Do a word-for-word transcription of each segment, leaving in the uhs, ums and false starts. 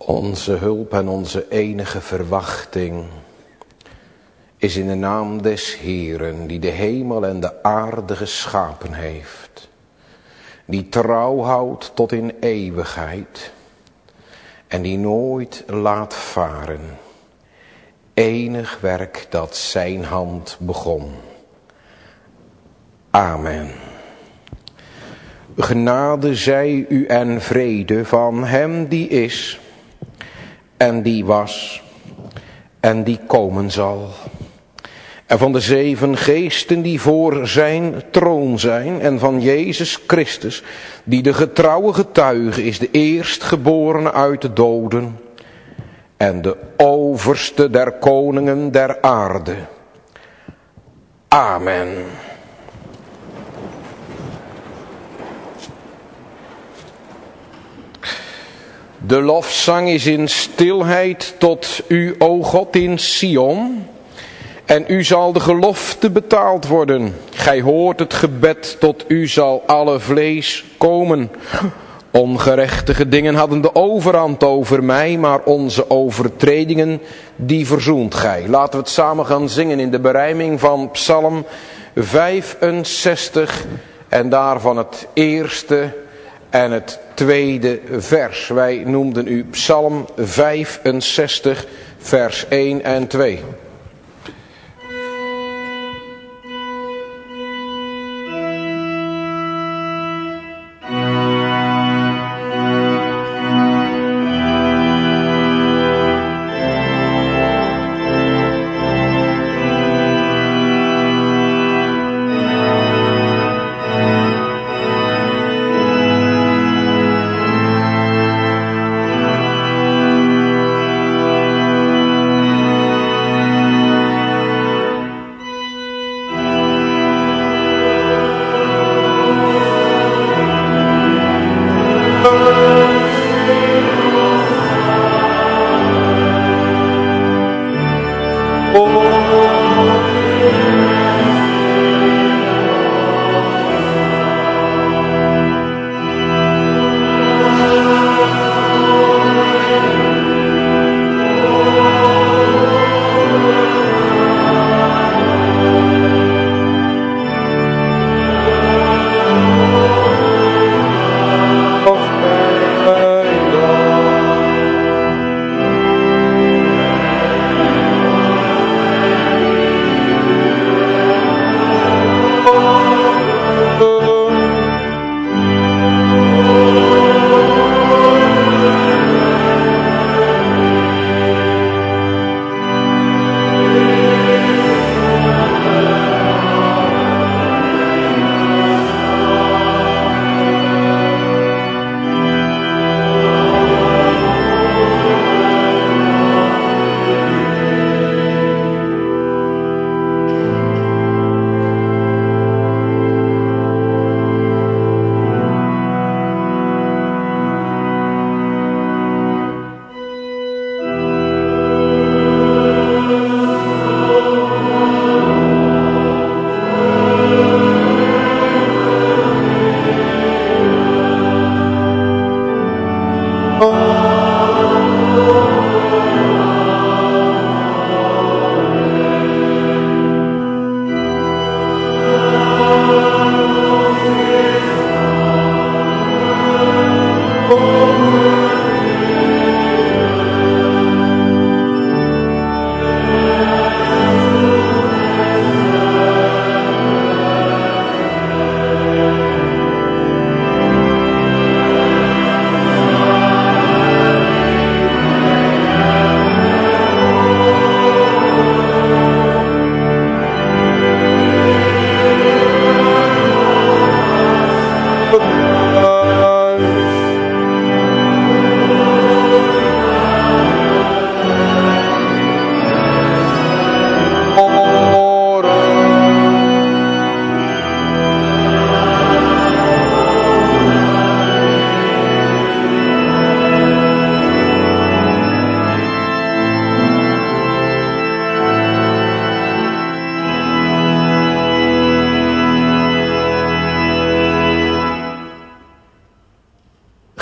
Onze hulp en onze enige verwachting is in de naam des Heeren, die de hemel en de aarde geschapen heeft, die trouw houdt tot in eeuwigheid en die nooit laat varen. Enig werk dat zijn hand begon. Amen. Genade zij u en vrede van hem die is en die was en die komen zal. En van de zeven geesten die voor zijn troon zijn en van Jezus Christus, die de getrouwe getuige is, de eerstgeborene uit de doden en de overste der koningen der aarde. Amen. De lofzang is in stilheid tot u, o God, in Sion. En u zal de gelofte betaald worden. Gij hoort het gebed, tot u zal alle vlees komen. Ongerechtige dingen hadden de overhand over mij, maar onze overtredingen, die verzoent gij. Laten we het samen gaan zingen in de berijming van Psalm vijfenzestig en daarvan het eerste en het tweede vers. Wij noemden u Psalm vijfenzestig, vers één en twee.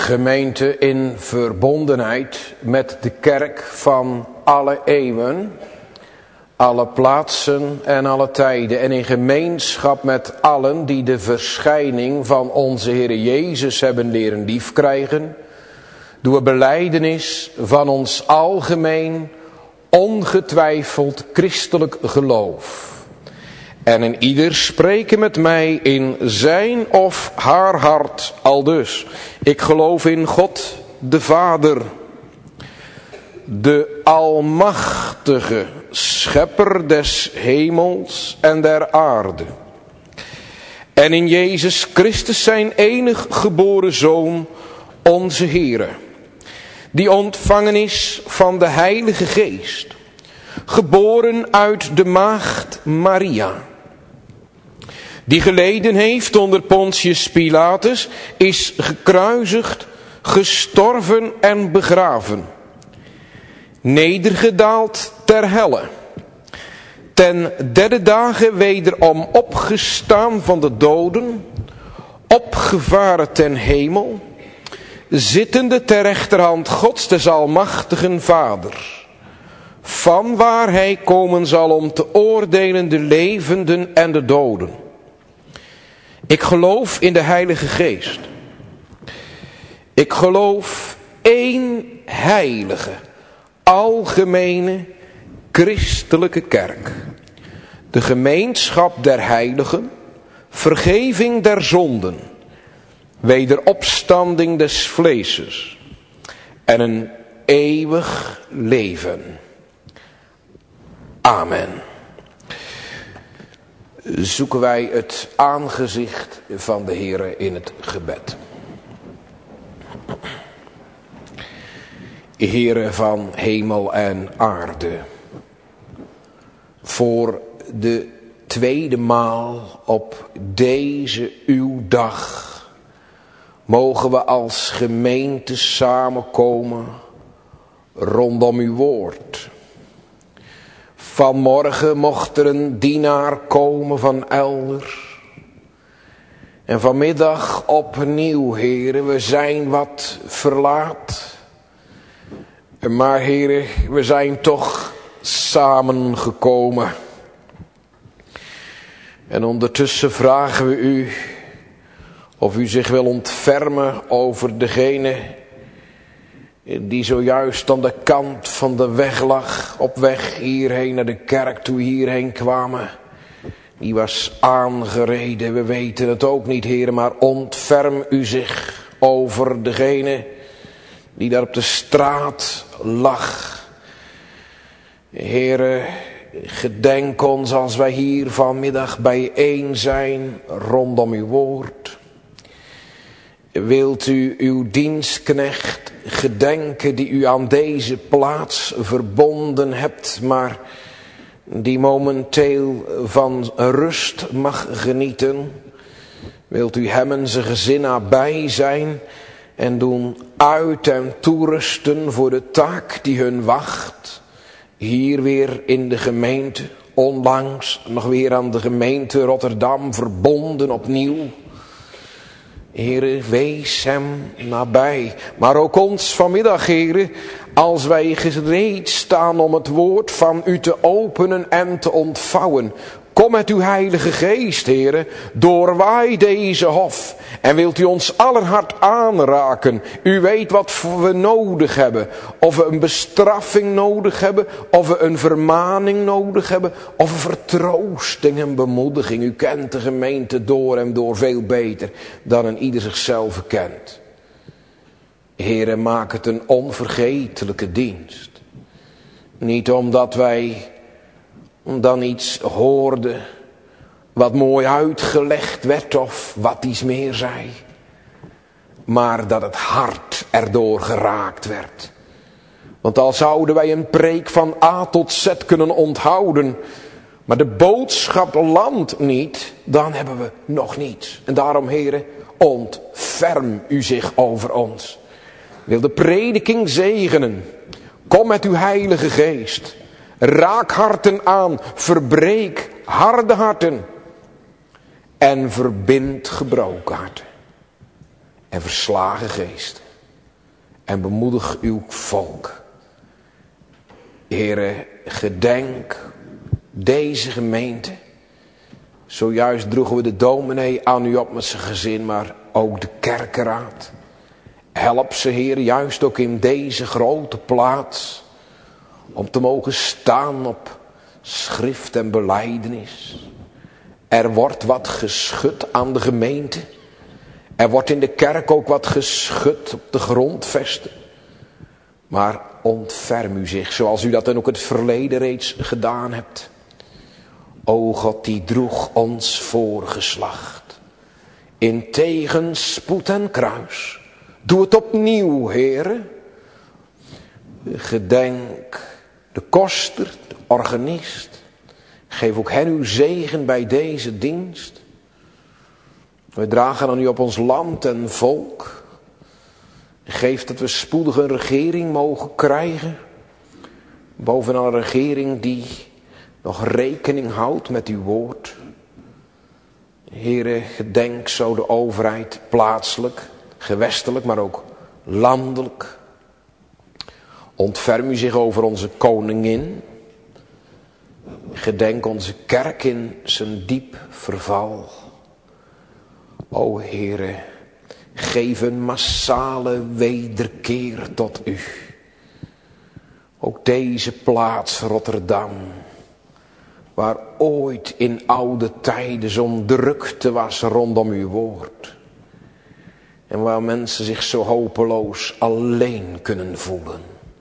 Gemeente in verbondenheid met de kerk van alle eeuwen, alle plaatsen en alle tijden. En in gemeenschap met allen die de verschijning van onze Heere Jezus hebben leren liefkrijgen. Doen we belijdenis van ons algemeen, ongetwijfeld christelijk geloof. En in ieder spreken met mij in zijn of haar hart aldus. Ik geloof in God de Vader, de almachtige schepper des hemels en der aarde. En in Jezus Christus zijn enig geboren Zoon, onze Heere, die ontvangen is van de Heilige Geest, geboren uit de maagd Maria, die geleden heeft onder Pontius Pilatus, is gekruisigd, gestorven en begraven, nedergedaald ter helle, ten derde dagen wederom opgestaan van de doden, opgevaren ten hemel, zittende ter rechterhand Gods des almachtigen Vaders, van waar hij komen zal om te oordelen de levenden en de doden. Ik geloof in de Heilige Geest. Ik geloof één heilige, algemene, christelijke kerk. De gemeenschap der heiligen, vergeving der zonden, wederopstanding des vleeses en een eeuwig leven. Amen. Zoeken wij het aangezicht van de Heere in het gebed. Heere van hemel en aarde, voor de tweede maal op deze uw dag mogen we als gemeente samenkomen rondom uw woord. Vanmorgen mocht er een dienaar komen van elders. En vanmiddag opnieuw, Heere, we zijn wat verlaat. Maar Heere, we zijn toch samengekomen. En ondertussen vragen we u of u zich wil ontfermen over degene die zojuist aan de kant van de weg lag, op weg hierheen naar de kerk toe hierheen kwamen. Die was aangereden, we weten het ook niet, Heere, maar ontferm u zich over degene die daar op de straat lag. Heere, gedenk ons als wij hier vanmiddag bijeen zijn rondom uw woord. Wilt u uw dienstknecht gedenken die u aan deze plaats verbonden hebt, maar die momenteel van rust mag genieten. Wilt u hem en zijn gezin nabij zijn en doen uit- en toerusten voor de taak die hun wacht. Hier weer in de gemeente, onlangs nog weer aan de gemeente Rotterdam verbonden opnieuw. Heere, wees hem nabij. Maar ook ons vanmiddag, Heere, als wij gereed staan om het woord van u te openen en te ontvouwen. Kom met uw Heilige Geest, Heere, doorwaai deze hof. En wilt u ons aller hart aanraken. U weet wat we nodig hebben. Of we een bestraffing nodig hebben. Of we een vermaning nodig hebben. Of een vertroosting en bemoediging. U kent de gemeente door en door veel beter dan een ieder zichzelf kent. Heere, maak het een onvergetelijke dienst. Niet omdat wij dan iets hoorden wat mooi uitgelegd werd of wat iets meer zei, maar dat het hart erdoor geraakt werd. Want al zouden wij een preek van A tot Z kunnen onthouden, maar de boodschap landt niet, dan hebben we nog niets. En daarom, Heere, ontferm u zich over ons. Wil de prediking zegenen. Kom met uw Heilige Geest. Raak harten aan, verbreek harde harten en verbind gebroken harten en verslagen geesten. en bemoedig uw volk. Heere, gedenk deze gemeente. Zojuist droegen we de dominee aan u op met zijn gezin, maar ook de kerkenraad. Help ze, Heer, juist ook in deze grote plaats, om te mogen staan op schrift en belijdenis. Er wordt wat geschud aan de gemeente. Er wordt in de kerk ook wat geschud op de grondvesten. Maar ontferm u zich, zoals u dat dan ook het verleden reeds gedaan hebt. O God, die droeg ons voorgeslacht in tegenspoed en kruis. Doe het opnieuw, Heere. Gedenk de koster, de organist. Geef ook hen uw zegen bij deze dienst. We dragen aan u op ons land en volk. Geef dat we spoedig een regering mogen krijgen. Bovenal een regering die nog rekening houdt met uw woord. Heere, gedenk zo de overheid plaatselijk, gewestelijk, maar ook landelijk. Ontferm u zich over onze koningin. Gedenk onze kerk in zijn diep verval. O Heere, geef een massale wederkeer tot u. Ook deze plaats Rotterdam, waar ooit in oude tijden zo'n drukte was rondom uw woord. En waar mensen zich zo hopeloos alleen kunnen voelen.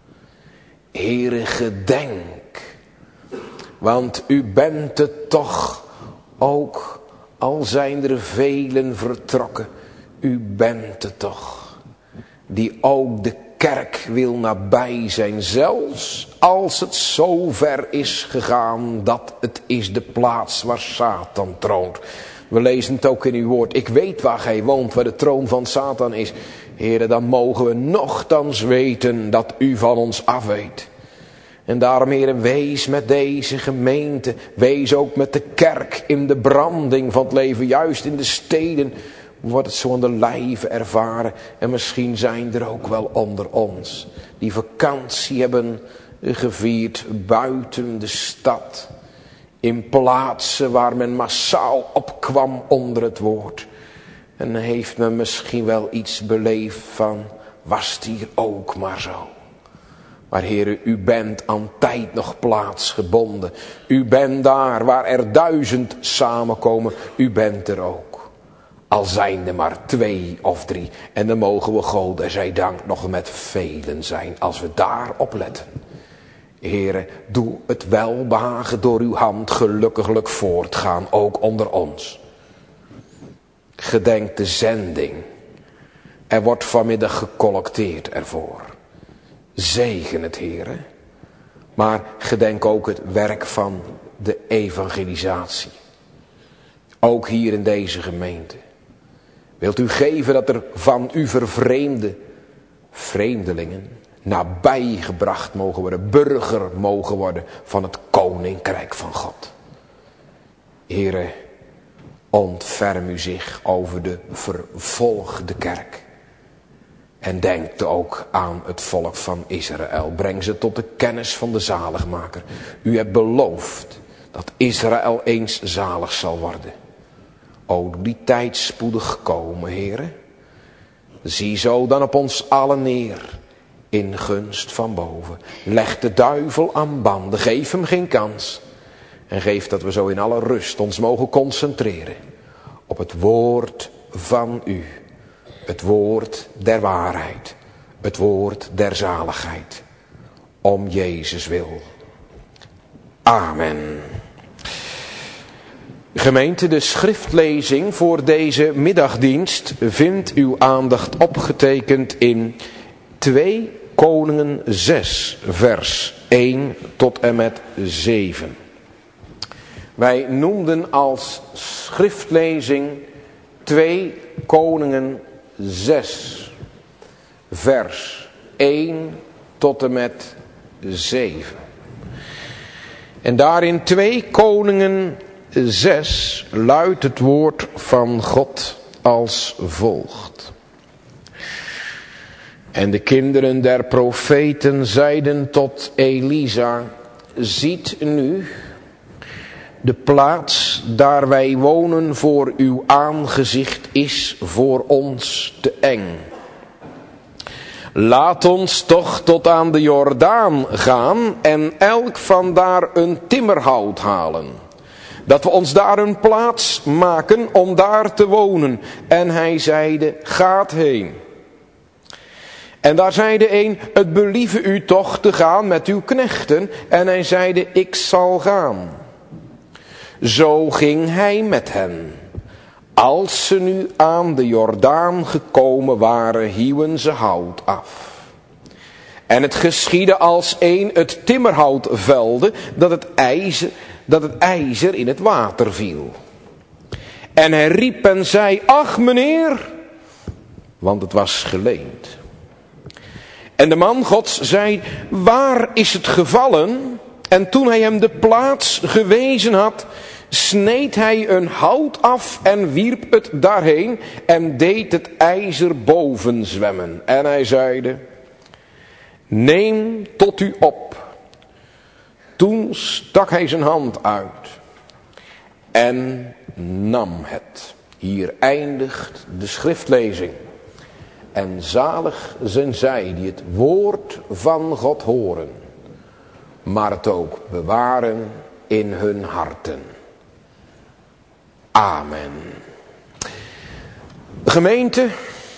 Heere, gedenk, want u bent het toch ook, al zijn er velen vertrokken, u bent het toch, die ook de kerk wil nabij zijn, zelfs als het zo ver is gegaan dat het is de plaats waar Satan troont. We lezen het ook in uw woord. Ik weet waar gij woont, waar de troon van Satan is. Heere, dan mogen we nochtans weten dat u van ons afweet. En daarom, Heere, wees met deze gemeente, wees ook met de kerk in de branding van het leven, juist in de steden wordt het zo aan de lijve ervaren. En misschien zijn er ook wel onder ons die vakantie hebben gevierd buiten de stad. In plaatsen waar men massaal opkwam onder het woord. En heeft men misschien wel iets beleefd van, was het hier ook maar zo. Maar Heere, u bent aan tijd nog plaatsgebonden. U bent daar waar er duizend samenkomen. U bent er ook. Al zijn er maar twee of drie. En dan mogen we God en zij dank nog met velen zijn als we daarop letten. Heere, doe het welbehagen door uw hand gelukkiglijk voortgaan, ook onder ons. Gedenk de zending. Er wordt vanmiddag gecollecteerd ervoor. Zegen het, Heere. Maar gedenk ook het werk van de evangelisatie. Ook hier in deze gemeente. Wilt u geven dat er van u vervreemde vreemdelingen nabijgebracht mogen worden, burger mogen worden van het koninkrijk van God. Heere, ontferm u zich over de vervolgde kerk. En denk ook aan het volk van Israël. Breng ze tot de kennis van de zaligmaker. U hebt beloofd dat Israël eens zalig zal worden. O, doe die tijd spoedig komen, Heere. Zie zo dan op ons allen neer. In gunst van boven. Leg de duivel aan banden. Geef hem geen kans. En geef dat we zo in alle rust ons mogen concentreren. Op het woord van u. Het woord der waarheid. Het woord der zaligheid. Om Jezus wil. Amen. Gemeente, de schriftlezing voor deze middagdienst vindt uw aandacht opgetekend in twee Koningen zes, vers één tot en met zeven. Wij noemden als schriftlezing twee Koningen zes, vers één tot en met zeven. En daarin twee Koningen zes luidt het woord van God als volgt. En de kinderen der profeten zeiden tot Elisa, ziet nu, de plaats daar wij wonen voor uw aangezicht is voor ons te eng. Laat ons toch tot aan de Jordaan gaan en elk vandaar een timmerhout halen. Dat we ons daar een plaats maken om daar te wonen. En hij zeide, gaat heen. En daar zeide een, het believe u toch te gaan met uw knechten. En hij zeide, ik zal gaan. Zo ging hij met hen. Als ze nu aan de Jordaan gekomen waren, hieuwen ze hout af. En het geschiedde als een het timmerhout velde, dat het ijzer, dat het ijzer in het water viel. En hij riep en zei, ach meneer, want het was geleend. En de man Gods zei, waar is het gevallen? En toen hij hem de plaats gewezen had, sneed hij een hout af en wierp het daarheen en deed het ijzer boven zwemmen. En hij zeide, neem tot u op. Toen stak hij zijn hand uit en nam het. Hier eindigt de schriftlezing. En zalig zijn zij die het woord van God horen, maar het ook bewaren in hun harten. Amen. Gemeente,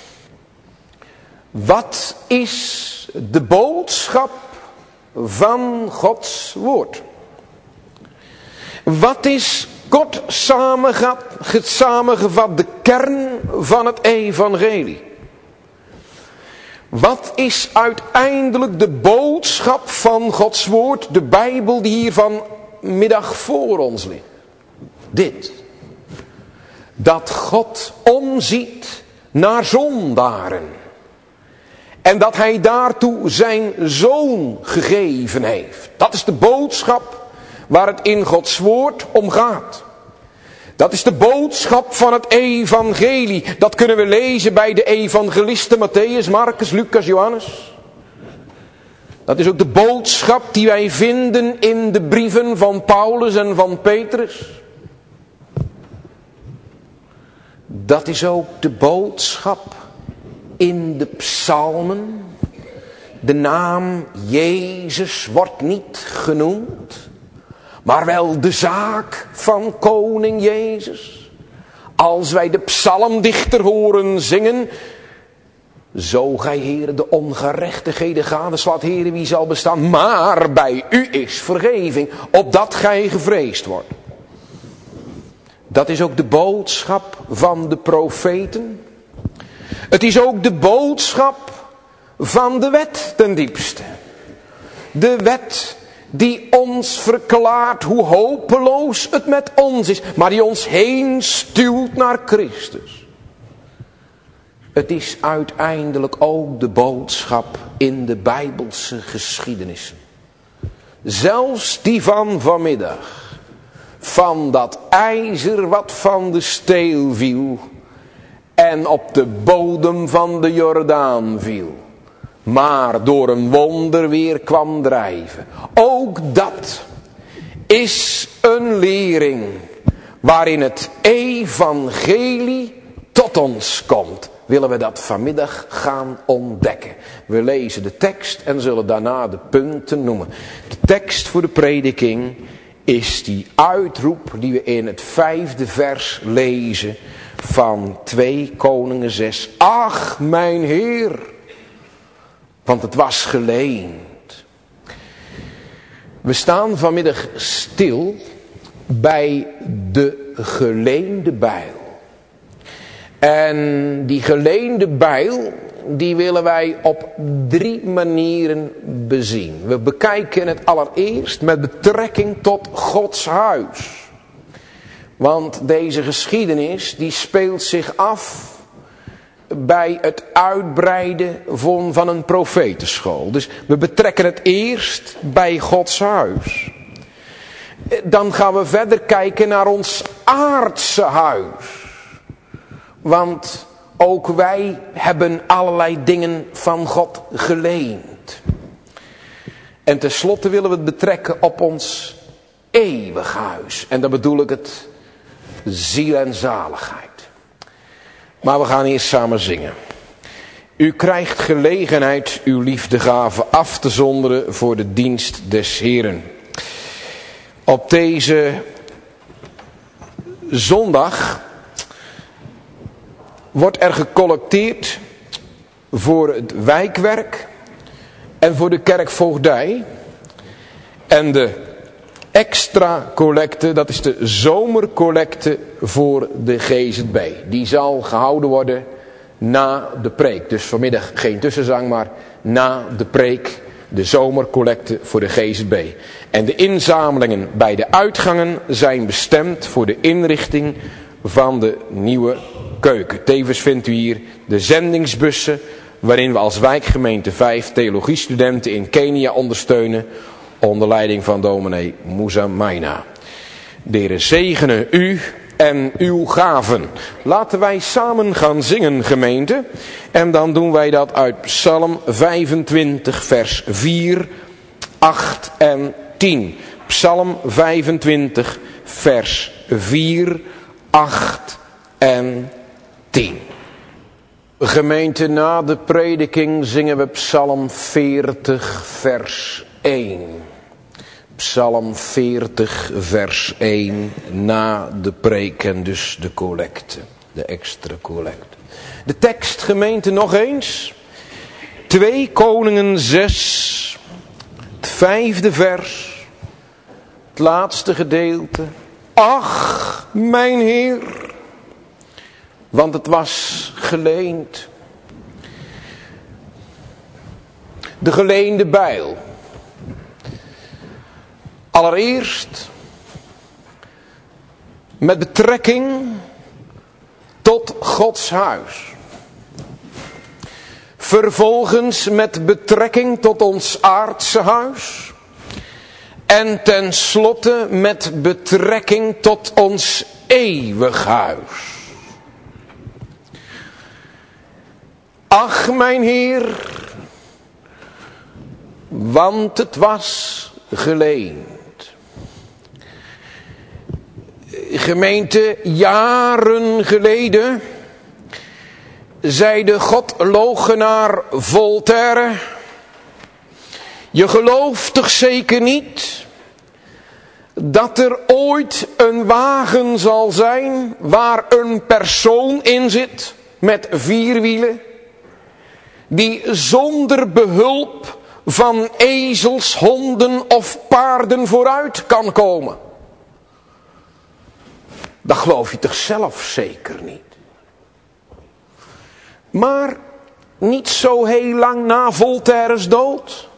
wat is de boodschap van Gods woord? Wat is kort samengevat, samengevat de kern van het evangelie? Wat is uiteindelijk de boodschap van Gods woord, de Bijbel die hier vanmiddag voor ons ligt? Dit. Dat God omziet naar zondaren. En dat hij daartoe zijn zoon gegeven heeft. Dat is de boodschap waar het in Gods woord om gaat. Dat is de boodschap van het evangelie. Dat kunnen we lezen bij de evangelisten Matthäus, Marcus, Lucas, Johannes. Dat is ook de boodschap die wij vinden in de brieven van Paulus en van Petrus. Dat is ook de boodschap in de psalmen. De naam Jezus wordt niet genoemd, maar wel de zaak van koning Jezus. Als wij de psalmdichter horen zingen, zo gij Heere de ongerechtigheden gadeslaat, Heere wie zal bestaan, maar bij u is vergeving, opdat gij gevreesd wordt. Dat is ook de boodschap van de profeten. Het is ook de boodschap van de wet ten diepste. De wet die ons verklaart hoe hopeloos het met ons is, maar die ons heen stuwt naar Christus. Het is uiteindelijk ook de boodschap in de Bijbelse geschiedenissen. Zelfs die van vanmiddag. Van dat ijzer wat van de steel viel en op de bodem van de Jordaan viel, maar door een wonder weer kwam drijven. Ook dat is een lering waarin het evangelie tot ons komt. Willen we dat vanmiddag gaan ontdekken. We lezen de tekst en zullen daarna de punten noemen. De tekst voor de prediking is die uitroep die we in het vijfde vers lezen van twee Koningen zes. Ach, mijn Heer, want het was geleend. We staan vanmiddag stil bij de geleende bijl. En die geleende bijl, die willen wij op drie manieren bezien. We bekijken het allereerst met betrekking tot Gods huis. Want deze geschiedenis die speelt zich af bij het uitbreiden van, van een profetenschool. Dus we betrekken het eerst bij Gods huis. Dan gaan we verder kijken naar ons aardse huis. Want Ook wij hebben allerlei dingen van God geleend. En tenslotte willen we het betrekken op ons eeuwig huis. En dan bedoel ik het ziel en zaligheid. Maar we gaan eerst samen zingen. U krijgt gelegenheid uw liefdegave af te zonderen voor de dienst des Heren. Op deze zondag wordt er gecollecteerd voor het wijkwerk en voor de kerkvoogdij. En de extra collecte, dat is de zomercollecte voor de G Z B. Die zal gehouden worden na de preek. Dus vanmiddag geen tussenzang, maar na de preek de zomercollecte voor de G Z B. En de inzamelingen bij de uitgangen zijn bestemd voor de inrichting van de nieuwe keuken. Tevens vindt u hier de zendingsbussen waarin we als wijkgemeente vijf theologiestudenten in Kenia ondersteunen onder leiding van dominee Musa Maina. De Heer zegene u en uw gaven. Laten wij samen gaan zingen, gemeente. En dan doen wij dat uit Psalm vijfentwintig vers vier, acht en tien. Psalm vijfentwintig vers vier, acht en tien. Gemeente, na de prediking zingen we Psalm veertig vers één. Psalm veertig vers één na de preek en dus de collecte, de extra collecte. De tekst, gemeente, nog eens. twee Koningen zes, het vijfde vers, het laatste gedeelte. Ach, mijn Heer, want het was geleend. De geleende bijl. Allereerst met betrekking tot Gods huis. Vervolgens met betrekking tot ons aardse huis. En tenslotte met betrekking tot ons eeuwig huis. Ach, mijn Heer, want het was geleend. Gemeente, jaren geleden zei de godloochenaar Voltaire: je gelooft toch zeker niet dat er ooit een wagen zal zijn waar een persoon in zit met vier wielen, die zonder behulp van ezels, honden of paarden vooruit kan komen? Dat geloof je toch zelf zeker niet? Maar niet zo heel lang na Voltaire's dood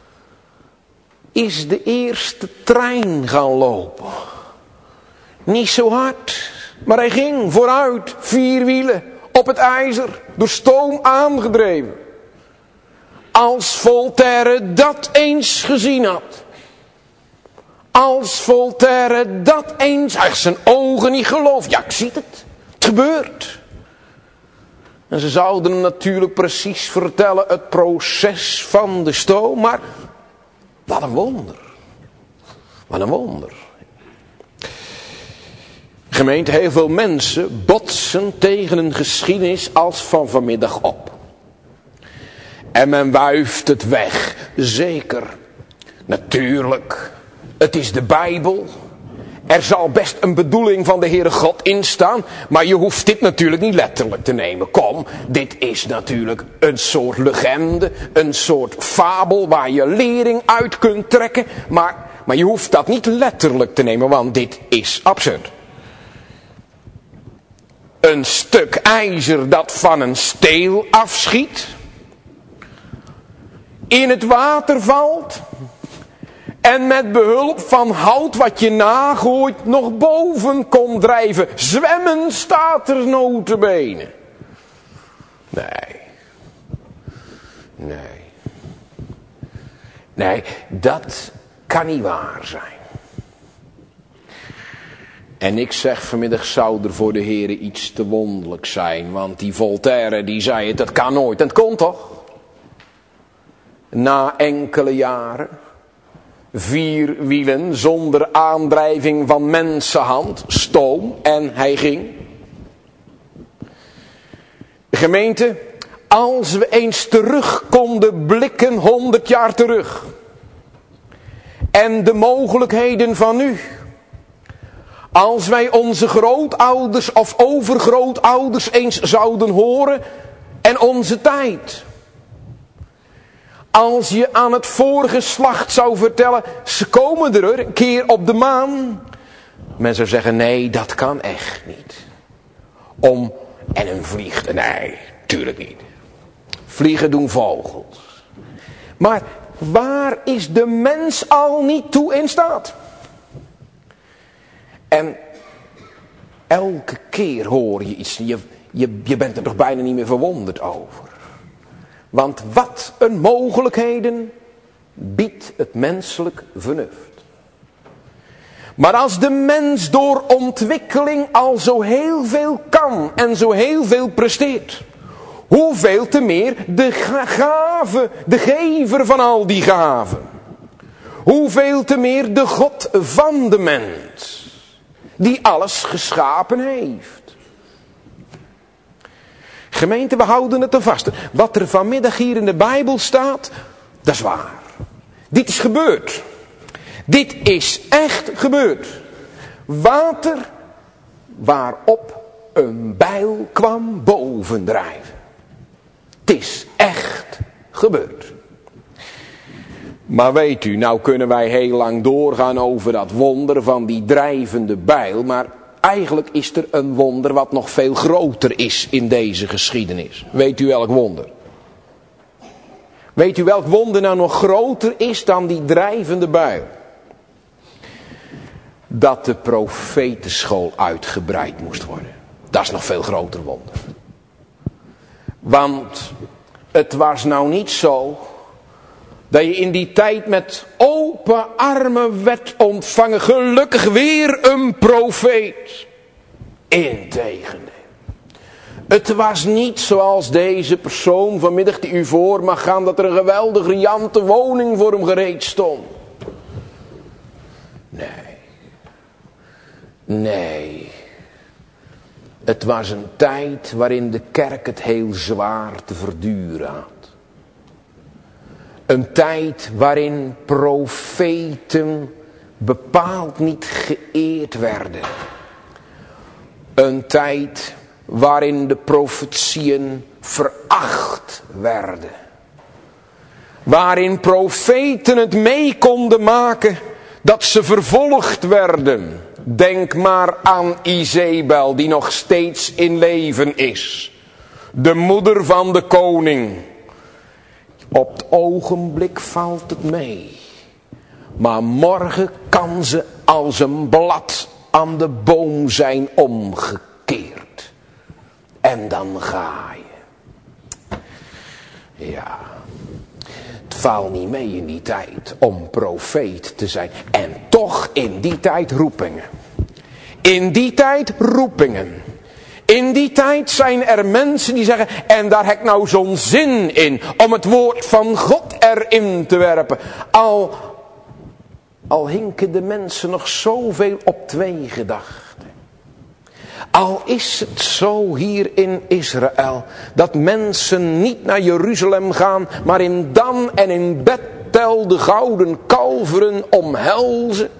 is de eerste trein gaan lopen. Niet zo hard, maar hij ging vooruit, vier wielen, op het ijzer, door stoom aangedreven. Als Voltaire dat eens gezien had. Als Voltaire dat eens, hij zijn ogen niet geloofd. Ja, ik zie het. Het gebeurt. En ze zouden hem natuurlijk precies vertellen het proces van de stoom. Maar wat een wonder. Wat een wonder. Gemeente, heel veel mensen botsen tegen een geschiedenis als van vanmiddag op. En men wuift het weg. Zeker. Natuurlijk. Het is de Bijbel. Er zal best een bedoeling van de Heere God in staan. Maar je hoeft dit natuurlijk niet letterlijk te nemen. Kom, dit is natuurlijk een soort legende. Een soort fabel waar je lering uit kunt trekken. Maar, maar je hoeft dat niet letterlijk te nemen. Want dit is absurd. Een stuk ijzer dat van een steel afschiet. In het water valt. En met behulp van hout wat je nagooit nog boven komt drijven. Zwemmen staat er nota bene. Nee. Nee. Nee, dat kan niet waar zijn. En ik zeg vanmiddag, zou er voor de Heer iets te wonderlijk zijn. Want die Voltaire die zei het, dat kan nooit. En het kon toch? Na enkele jaren. Vier wielen zonder aandrijving van mensenhand. Stoom. En hij ging. Gemeente, als we eens terug konden blikken, honderd jaar terug. En de mogelijkheden van nu. Als wij onze grootouders of overgrootouders eens zouden horen. En onze tijd. Als je aan het vorige geslacht zou vertellen, ze komen er een keer op de maan. Men zou zeggen, nee, dat kan echt niet. Om, en een vliegt, nee, tuurlijk niet. Vliegen doen vogels. Maar waar is de mens al niet toe in staat? En elke keer hoor je iets, je, je, je bent er toch bijna niet meer verwonderd over. Want wat een mogelijkheden biedt het menselijk vernuft. Maar als de mens door ontwikkeling al zo heel veel kan en zo heel veel presteert. Hoeveel te meer de gave, de gever van al die gaven. Hoeveel te meer de God van de mens. Die alles geschapen heeft. Gemeente, we houden het er vast. Wat er vanmiddag hier in de Bijbel staat, dat is waar. Dit is gebeurd. Dit is echt gebeurd. Water waarop een bijl kwam bovendrijven. Het is echt gebeurd. Maar weet u, nou kunnen wij heel lang doorgaan over dat wonder van die drijvende bijl. Maar eigenlijk is er een wonder wat nog veel groter is in deze geschiedenis. Weet u welk wonder? Weet u welk wonder nou nog groter is dan die drijvende bijl? Dat de profetenschool uitgebreid moest worden. Dat is nog veel groter wonder. Want het was nou niet zo dat je in die tijd met open armen werd ontvangen. Gelukkig weer een profeet. Integendeel. Het was niet zoals deze persoon vanmiddag die u voor mag gaan, dat er een geweldig riante woning voor hem gereed stond. Nee. Nee. Het was een tijd waarin de kerk het heel zwaar te verduren had. Een tijd waarin profeten bepaald niet geëerd werden. Een tijd waarin de profetieën veracht werden. Waarin profeten het mee konden maken dat ze vervolgd werden. Denk maar aan Izebel die nog steeds in leven is. De moeder van de koning. Op het ogenblik valt het mee. Maar morgen kan ze als een blad aan de boom zijn omgekeerd. En dan ga je. Ja. Het valt niet mee in die tijd om profeet te zijn. En toch in die tijd roepingen. In die tijd roepingen. In die tijd zijn er mensen die zeggen, en daar heb ik nou zo'n zin in, om het woord van God erin te werpen. Al, al hinken de mensen nog zoveel op twee gedachten. Al is het zo hier in Israël, dat mensen niet naar Jeruzalem gaan, maar in Dan en in Bethel de gouden kalveren omhelzen.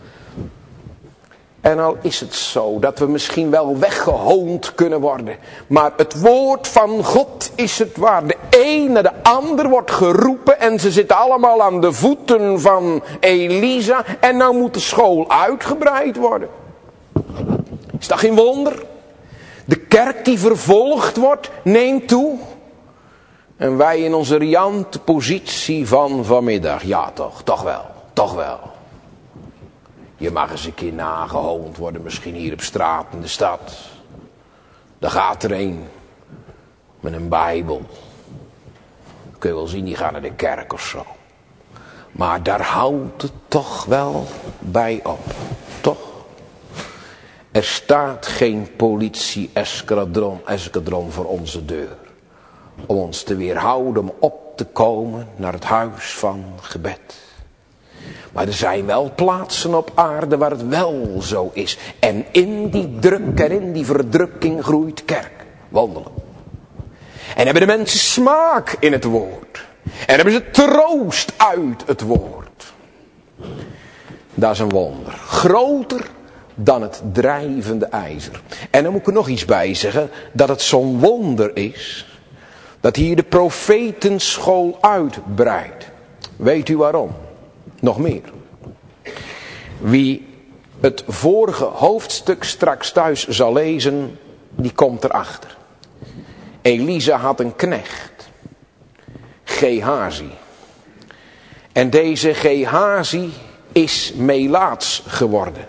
En al is het zo dat we misschien wel weggehoond kunnen worden. Maar het woord van God is het waar. De een naar de ander wordt geroepen. En ze zitten allemaal aan de voeten van Elisa. En nou moet de school uitgebreid worden. Is dat geen wonder? De kerk die vervolgd wordt neemt toe. En wij in onze riante positie van vanmiddag. Ja toch, toch wel, toch wel. Je mag eens een keer nagehoond worden, misschien hier op straat in de stad. Daar gaat er een met een Bijbel. Kun je wel zien, die gaan naar de kerk of zo. Maar daar houdt het toch wel bij op, toch? Er staat geen politie-eskadron eskadron voor onze deur. Om ons te weerhouden om op te komen naar het huis van gebed. Maar er zijn wel plaatsen op aarde waar het wel zo is. En in die druk en in die verdrukking groeit kerk. Wandelen. En hebben de mensen smaak in het woord. En hebben ze troost uit het woord. Dat is een wonder. Groter dan het drijvende ijzer. En dan moet ik er nog iets bij zeggen. Dat het zo'n wonder is. Dat hier de profetenschool uitbreidt. Weet u waarom? Nog meer. Wie het vorige hoofdstuk straks thuis zal lezen, die komt erachter. Elisa had een knecht. Gehazi. En deze Gehazi is melaats geworden.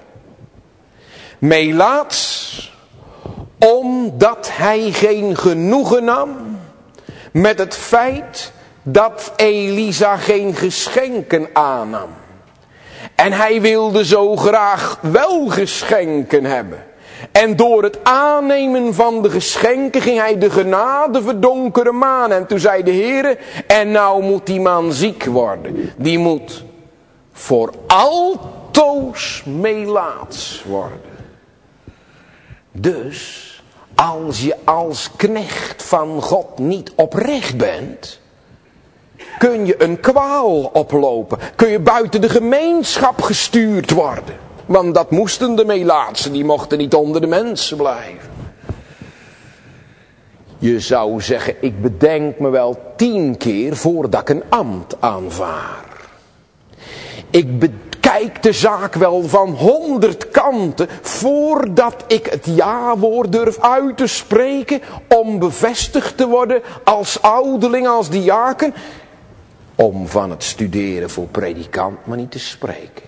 Melaats omdat hij geen genoegen nam met het feit dat Elisa geen geschenken aannam. En hij wilde zo graag wel geschenken hebben. En door het aannemen van de geschenken ging hij de genade verdonkeren maan. En toen zei de Heere, en nou moet die man ziek worden. Die moet voor altoos melaats worden. Dus, als je als knecht van God niet oprecht bent, kun je een kwaal oplopen. Kun je buiten de gemeenschap gestuurd worden. Want dat moesten de melaatsen, die mochten niet onder de mensen blijven. Je zou zeggen, ik bedenk me wel tien keer voordat ik een ambt aanvaar. Ik bekijk de zaak wel van honderd kanten voordat ik het ja-woord durf uit te spreken om bevestigd te worden als ouderling, als diaken. Om van het studeren voor predikant maar niet te spreken.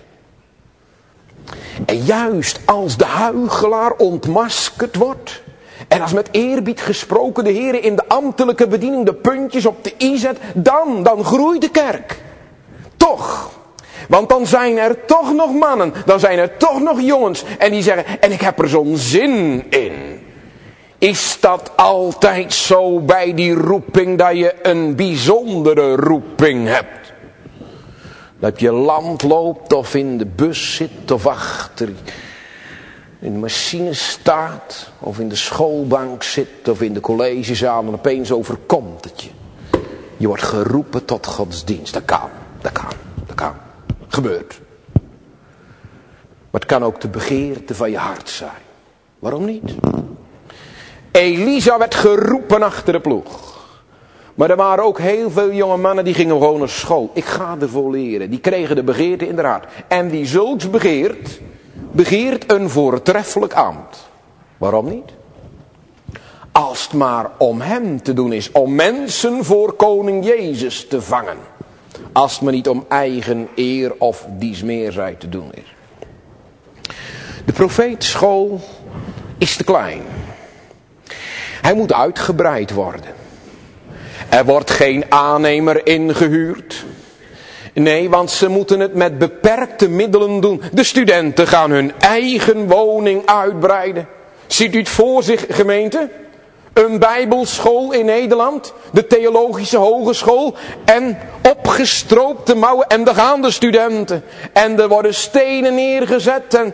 En juist als de huichelaar ontmaskerd wordt. En als met eerbied gesproken de Heer in de ambtelijke bediening de puntjes op de i zet. Dan, dan groeit de kerk. Toch. Want dan zijn er toch nog mannen. Dan zijn er toch nog jongens. En die zeggen, en ik heb er zo'n zin in. Is dat altijd zo bij die roeping dat je een bijzondere roeping hebt? Dat je land loopt of in de bus zit of achter in de machine staat of in de schoolbank zit of in de collegezaal en opeens overkomt het je. Je wordt geroepen tot godsdienst. Dat kan, dat kan, dat kan. Gebeurt. Maar het kan ook de begeerte van je hart zijn. Waarom niet? Elisa werd geroepen achter de ploeg. Maar er waren ook heel veel jonge mannen die gingen gewoon naar school. Ik ga ervoor leren. Die kregen de begeerte in de hart. En die zulks begeert, begeert een voortreffelijk ambt. Waarom niet? Als het maar om hem te doen is. Om mensen voor koning Jezus te vangen. Als het maar niet om eigen eer of dies meer zij te doen is. De profeetschool is te klein. Hij moet uitgebreid worden. Er wordt geen aannemer ingehuurd. Nee, want ze moeten het met beperkte middelen doen. De studenten gaan hun eigen woning uitbreiden. Ziet u het voor zich, gemeente? Een bijbelschool in Nederland. De theologische hogeschool. En opgestroopte mouwen. En daar gaan de studenten. En er worden stenen neergezet. En...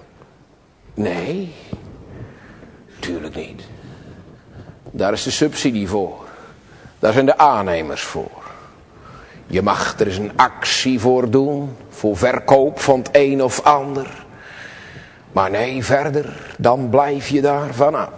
Nee. Tuurlijk niet. Daar is de subsidie voor. Daar zijn de aannemers voor. Je mag er eens een actie voor doen. Voor verkoop van het een of ander. Maar nee, verder. Dan blijf je daar vanaf.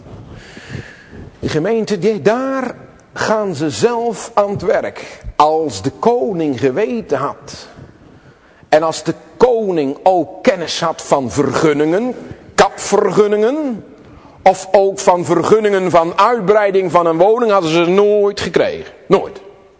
De gemeente, daar gaan ze zelf aan het werk. Als de koning geweten had. En als de koning ook kennis had van vergunningen. Kapvergunningen. Of ook van vergunningen van uitbreiding van een woning hadden ze nooit gekregen. Nooit.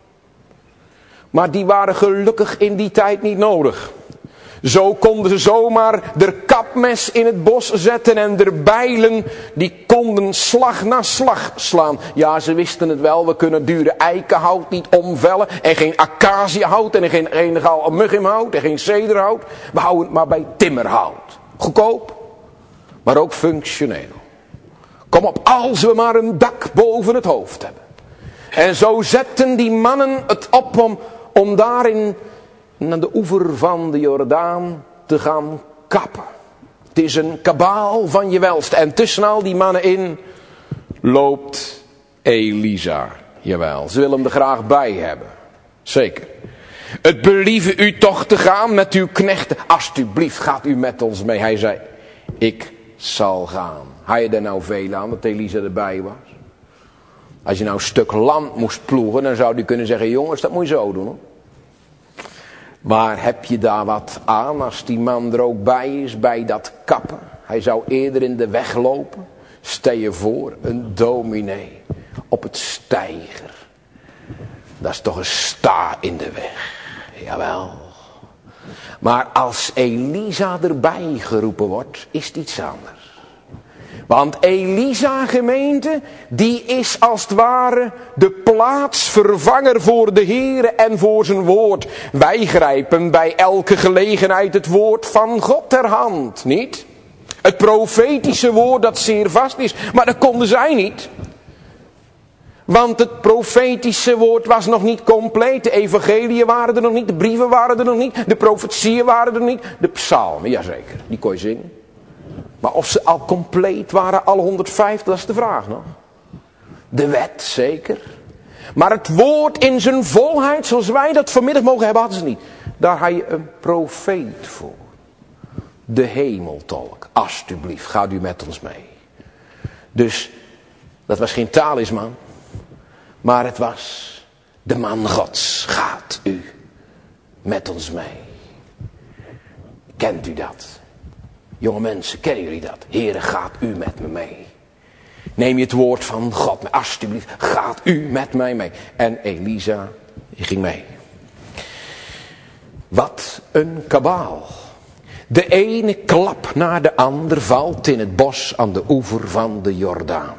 Maar die waren gelukkig in die tijd niet nodig. Zo konden ze zomaar der kapmes in het bos zetten en der bijlen, die konden slag na slag slaan. Ja, ze wisten het wel, we kunnen dure eikenhout niet omvellen en geen acaciahout en geen, geen muggenhout en geen cederhout. We houden het maar bij timmerhout. Goedkoop. maar ook functioneel. Kom op, als we maar een dak boven het hoofd hebben. En zo zetten die mannen het op om, om daarin aan de oever van de Jordaan te gaan kappen. Het is een kabaal van je welste. En tussen al die mannen in loopt Elisa. Jawel, ze willen hem er graag bij hebben. Zeker. Het believen u toch te gaan met uw knechten. Alsjeblieft, gaat u met ons mee. Hij zei, ik zal gaan. Had je er nou veel aan dat Elisa erbij was? Als je nou een stuk land moest ploegen, dan zou hij kunnen zeggen, jongens, dat moet je zo doen, hoor. Maar heb je daar wat aan als die man er ook bij is, bij dat kappen? Hij zou eerder in de weg lopen. Stel je voor, een dominee op het steiger. Dat is toch een sta in de weg. Jawel. Maar als Elisa erbij geroepen wordt, is het iets anders. Want Elisa, gemeente, die is als het ware de plaatsvervanger voor de Heere en voor zijn woord. Wij grijpen bij elke gelegenheid het woord van God ter hand, niet? Het profetische woord dat zeer vast is, maar dat konden zij niet. Want het profetische woord was nog niet compleet. De evangeliën waren er nog niet, de brieven waren er nog niet, de profetieën waren er niet. De psalmen, jazeker, die kon je zingen. Maar of ze al compleet waren, alle honderdvijftig, dat is de vraag nog. De wet, zeker. Maar het woord in zijn volheid, zoals wij dat vanmiddag mogen hebben, hadden ze niet. Daar had je een profeet voor. De hemeltolk. Alsjeblieft, gaat u met ons mee. Dus, dat was geen talisman. Maar het was de man Gods. Gaat u met ons mee. Kent u dat? Jonge mensen, kennen jullie dat? Heere, gaat u met me mee. Neem je het woord van God, maar alsjeblieft, gaat u met mij mee. En Elisa, die ging mee. Wat een kabaal. De ene klap na de ander valt in het bos aan de oever van de Jordaan.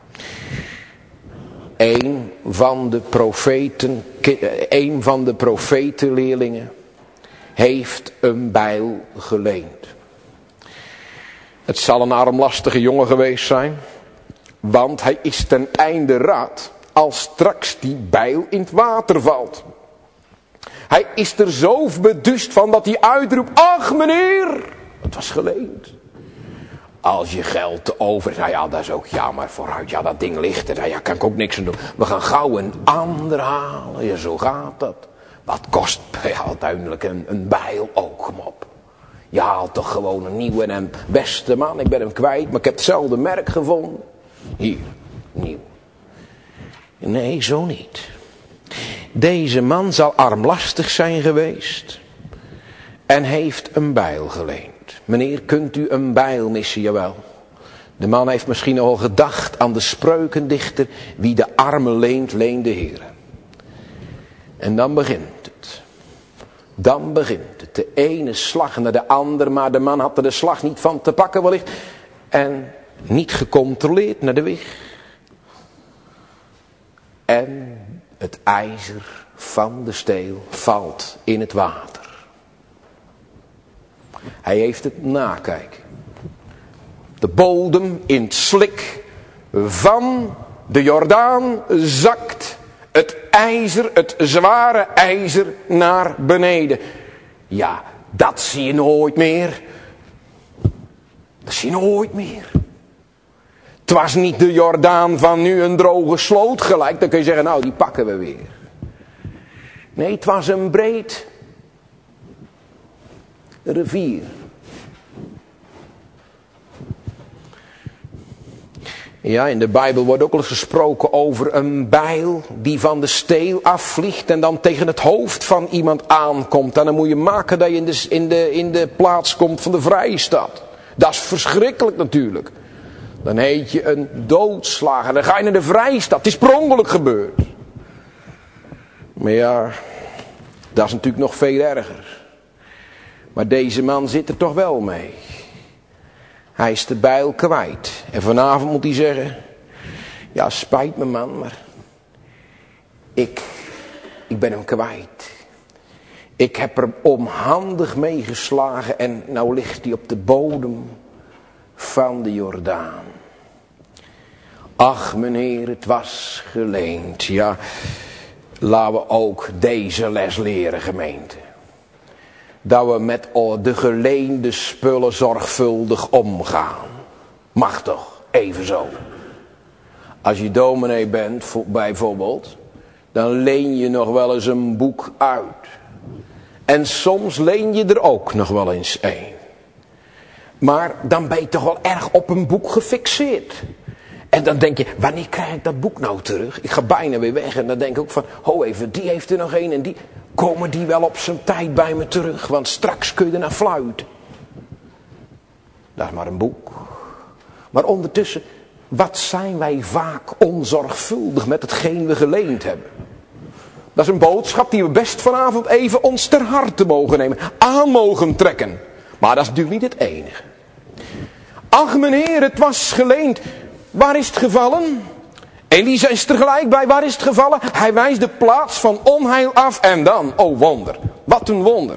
Een van de profeten, een van de profetenleerlingen heeft een bijl geleend. Het zal een armlastige jongen geweest zijn, want hij is ten einde raad als straks die bijl in het water valt. Hij is er zo beduust van dat hij uitroept, ach meneer, het was geleend. Als je geld te over is, nou ja, dat is ook jammer vooruit, ja dat ding ligt er, nou ja, kan ik ook niks aan doen. We gaan gauw een ander halen, ja zo gaat dat. Wat kost, ja duidelijk een, een bijl ook, kom op. Je haalt toch gewoon een nieuwe en beste man, ik ben hem kwijt, maar ik heb hetzelfde merk gevonden. Hier, nieuw. Nee, zo niet. Deze man zal armlastig zijn geweest en heeft een bijl geleend. Meneer, kunt u een bijl missen? Jawel. De man heeft misschien al gedacht aan de spreukendichter, wie de arme leent, leent de Heere. En dan begint het. Dan begint het. De ene slag naar de andere, maar de man had er de slag niet van te pakken wellicht. En niet gecontroleerd naar de weg. En het ijzer van de steel valt in het water. Hij heeft het nakijken. De bodem in het slik van de Jordaan zakt het ijzer, het zware ijzer naar beneden. Ja, dat zie je nooit meer. Dat zie je nooit meer. Het was niet de Jordaan van nu een droge sloot gelijk. Dan kun je zeggen, nou die pakken we weer. Nee, het was een breed rivier. Ja, in de Bijbel wordt ook al eens gesproken over een bijl die van de steel afvliegt en dan tegen het hoofd van iemand aankomt. En dan moet je maken dat je in de, in de, in de plaats komt van de vrijstad. Dat is verschrikkelijk natuurlijk. Dan heet je een doodslager. Dan ga je naar de vrijstad. Het is per ongeluk gebeurd. Maar ja, dat is natuurlijk nog veel erger. Maar deze man zit er toch wel mee. Hij is de bijl kwijt. En vanavond moet hij zeggen, ja spijt me man, maar ik, ik ben hem kwijt. Ik heb er onhandig mee geslagen en nou ligt hij op de bodem van de Jordaan. Ach meneer, het was geleend. Ja, laten we ook deze les leren, gemeente. Dat we met de geleende spullen zorgvuldig omgaan. Mag toch, even zo. Als je dominee bent, bijvoorbeeld, dan leen je nog wel eens een boek uit. En soms leen je er ook nog wel eens een. Maar dan ben je toch wel erg op een boek gefixeerd. En dan denk je, wanneer krijg ik dat boek nou terug? Ik ga bijna weer weg en dan denk ik ook van, ho even, die heeft er nog een en die. Komen die wel op zijn tijd bij me terug? Want straks kun je er naar fluiten. Dat is maar een boek. Maar ondertussen, wat zijn wij vaak onzorgvuldig met hetgeen we geleend hebben. Dat is een boodschap die we best vanavond even ons ter harte mogen nemen. Aan mogen trekken. Maar dat is natuurlijk niet het enige. Ach meneer, het was geleend. Waar is het gevallen? Elisa is er gelijk bij. Waar is het gevallen? Hij wijst de plaats van onheil af. En dan, oh wonder. Wat een wonder.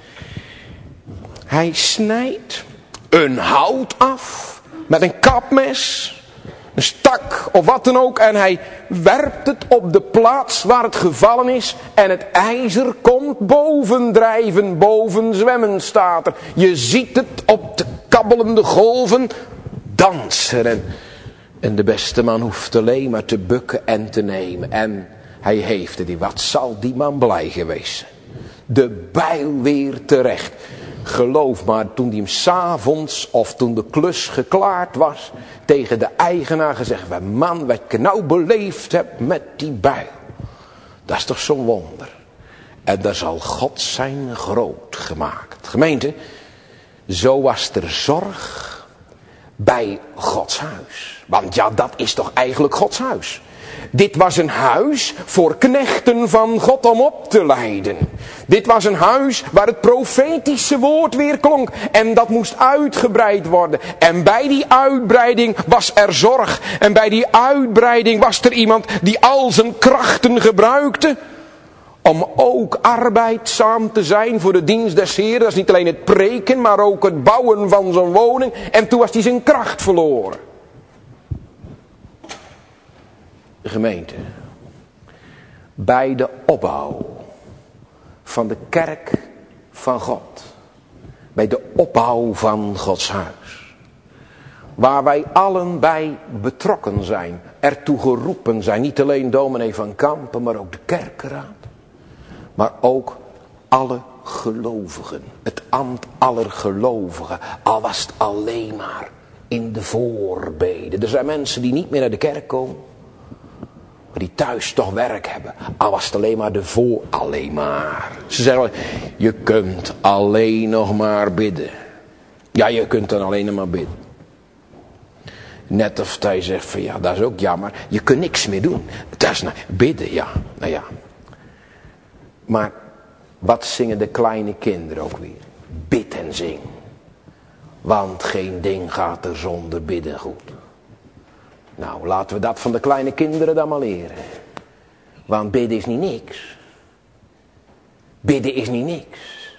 Hij snijdt een hout af. Met een kapmes. Een stak of wat dan ook. En hij werpt het op de plaats waar het gevallen is. En het ijzer komt bovendrijven. Boven zwemmen staat er. Je ziet het op de kabbelende golven dansen. En, en de beste man hoeft alleen maar te bukken en te nemen. En hij heeft het. Wat zal die man blij geweest zijn. De bijl weer terecht. Geloof maar, toen die hem 's avonds of toen de klus geklaard was, tegen de eigenaar gezegd, man, wat ik nou beleefd heb met die bijl. Dat is toch zo'n wonder. En daar zal God zijn groot gemaakt. Gemeente, zo was er zorg bij Gods huis. Want ja, dat is toch eigenlijk Gods huis. Dit was een huis voor knechten van God om op te leiden. Dit was een huis waar het profetische woord weer klonk. En dat moest uitgebreid worden. En bij die uitbreiding was er zorg. En bij die uitbreiding was er iemand die al zijn krachten gebruikte. Om ook arbeidzaam te zijn voor de dienst des Heeren. Dat is niet alleen het preken, maar ook het bouwen van zijn woning. En toen was hij zijn kracht verloren. Gemeente, bij de opbouw van de kerk van God, bij de opbouw van Gods huis, waar wij allen bij betrokken zijn, ertoe geroepen zijn, niet alleen dominee van Kampen, maar ook de kerkenraad, maar ook alle gelovigen, het ambt aller gelovigen, al was het alleen maar in de voorbeden. Er zijn mensen die niet meer naar de kerk komen, maar die thuis toch werk hebben. Al was het alleen maar de voor. Alleen maar. Ze zeggen wel, je kunt alleen nog maar bidden. Ja, je kunt dan alleen nog maar bidden. Net of hij zegt van ja, dat is ook jammer. Je kunt niks meer doen. Dat is nou, bidden, ja. Nou ja. Maar wat zingen de kleine kinderen ook weer? Bid en zing. Want geen ding gaat er zonder bidden goed. Nou, laten we dat van de kleine kinderen dan maar leren. Want bidden is niet niks. Bidden is niet niks.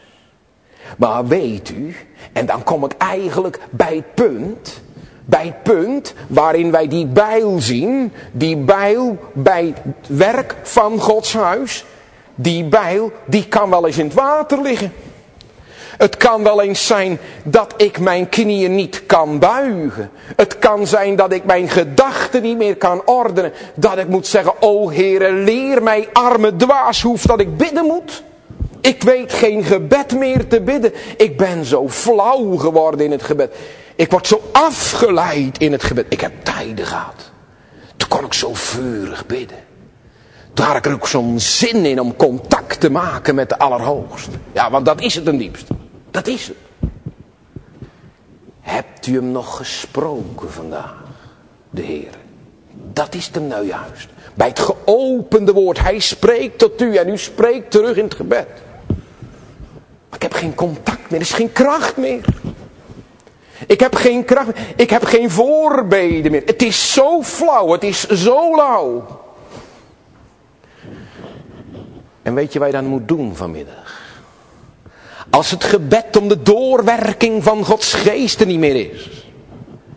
Maar weet u, en dan kom ik eigenlijk bij het punt, bij het punt waarin wij die bijl zien, die bijl bij het werk van Gods huis, die bijl, die kan wel eens in het water liggen. Het kan wel eens zijn dat ik mijn knieën niet kan buigen. Het kan zijn dat ik mijn gedachten niet meer kan ordenen. Dat ik moet zeggen, o Heere, leer mij arme dwaas hoe dat ik bidden moet. Ik weet geen gebed meer te bidden. Ik ben zo flauw geworden in het gebed. Ik word zo afgeleid in het gebed. Ik heb tijden gehad. Toen kon ik zo vurig bidden. Toen had ik er ook zo'n zin in om contact te maken met de Allerhoogste. Ja, want dat is het ten diepste. Dat is het. Hebt u hem nog gesproken vandaag, de Heer? Dat is het hem nou juist. Bij het geopende woord. Hij spreekt tot u en u spreekt terug in het gebed. Maar ik heb geen contact meer. Er is geen kracht meer. Ik heb geen kracht meer. Ik heb geen voorbeden meer. Het is zo flauw. Het is zo lauw. En weet je wat je dan moet doen vanmiddag? Als het gebed om de doorwerking van Gods geest er niet meer is.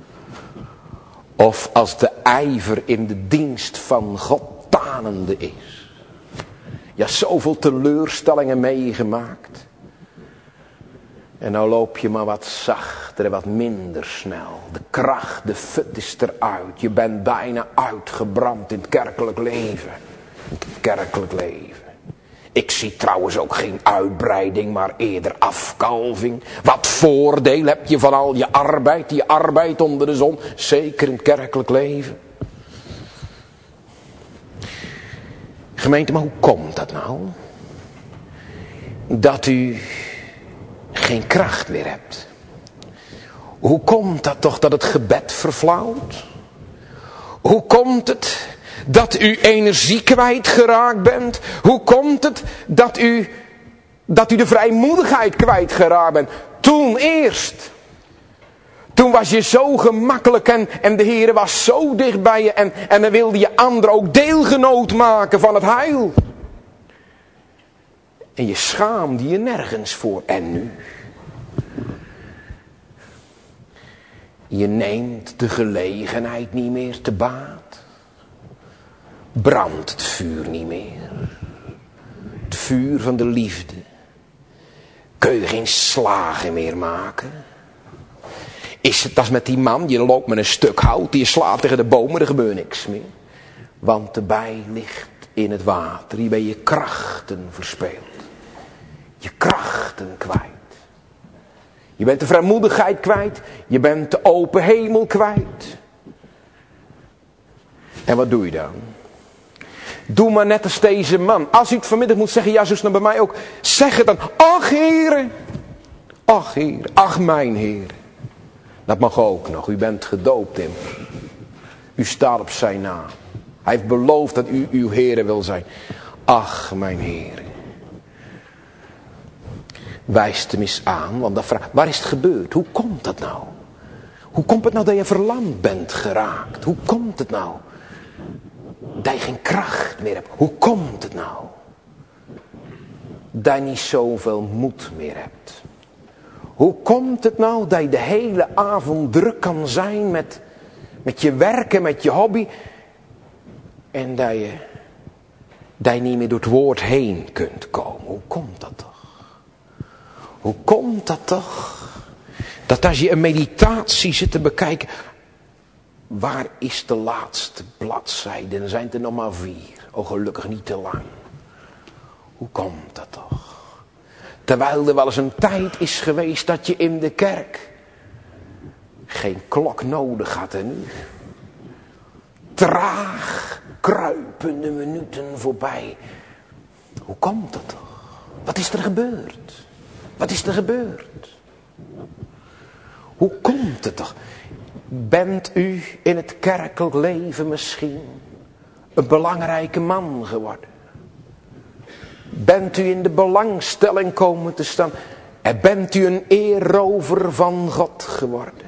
Of als de ijver in de dienst van God tanende is. Ja, zoveel teleurstellingen meegemaakt. En nou loop je maar wat zachter en wat minder snel. De kracht, de fut is eruit. Je bent bijna uitgebrand in het kerkelijk leven. In het kerkelijk leven. Ik zie trouwens ook geen uitbreiding, maar eerder afkalving. Wat voordeel heb je van al je arbeid, die arbeid onder de zon. Zeker in het kerkelijk leven. Gemeente, maar hoe komt dat nou? Dat u geen kracht meer hebt. Hoe komt dat toch dat het gebed verflauwt? Hoe komt het dat u energie kwijtgeraakt bent? Hoe komt het dat u, dat u de vrijmoedigheid kwijtgeraakt bent? Toen eerst. Toen was je zo gemakkelijk en, en de Heer was zo dicht bij je. En, en dan wilde je anderen ook deelgenoot maken van het heil. En je schaamde je nergens voor. En nu? Je neemt de gelegenheid niet meer te baat. Brandt het vuur niet meer. Het vuur van de liefde. Kun je geen slagen meer maken. Is het als met die man, je loopt met een stuk hout, die je slaat tegen de bomen, er gebeurt niks meer. Want de bij ligt in het water, hier ben je krachten verspeeld. Je krachten kwijt. Je bent de vrijmoedigheid kwijt, je bent de open hemel kwijt. En wat doe je dan? Doe maar net als deze man. Als u het vanmiddag moet zeggen, ja zus, nou bij mij ook. Zeg het dan. Ach Heere. Ach Heere. Ach mijn Heere. Dat mag ook nog. U bent gedoopt immers. U staat op zijn naam. Hij heeft beloofd dat u uw Heere wil zijn. Ach mijn Heere. Wijst hem eens aan. Want dat vraagt, waar is het gebeurd? Hoe komt dat nou? Hoe komt het nou dat je verlamd bent geraakt? Hoe komt het nou? Dat je geen kracht meer hebt. Hoe komt het nou? Dat je niet zoveel moed meer hebt. Hoe komt het nou dat je de hele avond druk kan zijn met, met je werk en met je hobby. En dat je, dat je niet meer door het woord heen kunt komen. Hoe komt dat toch? Hoe komt dat toch? Dat als je een meditatie zit te bekijken. Waar is de laatste bladzijde? En er zijn er nog maar vier. Oh, gelukkig niet te lang. Hoe komt dat toch? Terwijl er wel eens een tijd is geweest dat je in de kerk geen klok nodig had. En nu traag kruipende minuten voorbij. Hoe komt dat toch? Wat is er gebeurd? Wat is er gebeurd? Hoe komt het toch? Bent u in het kerkelijk leven misschien een belangrijke man geworden? Bent u in de belangstelling komen te staan? En bent u een eerrover van God geworden?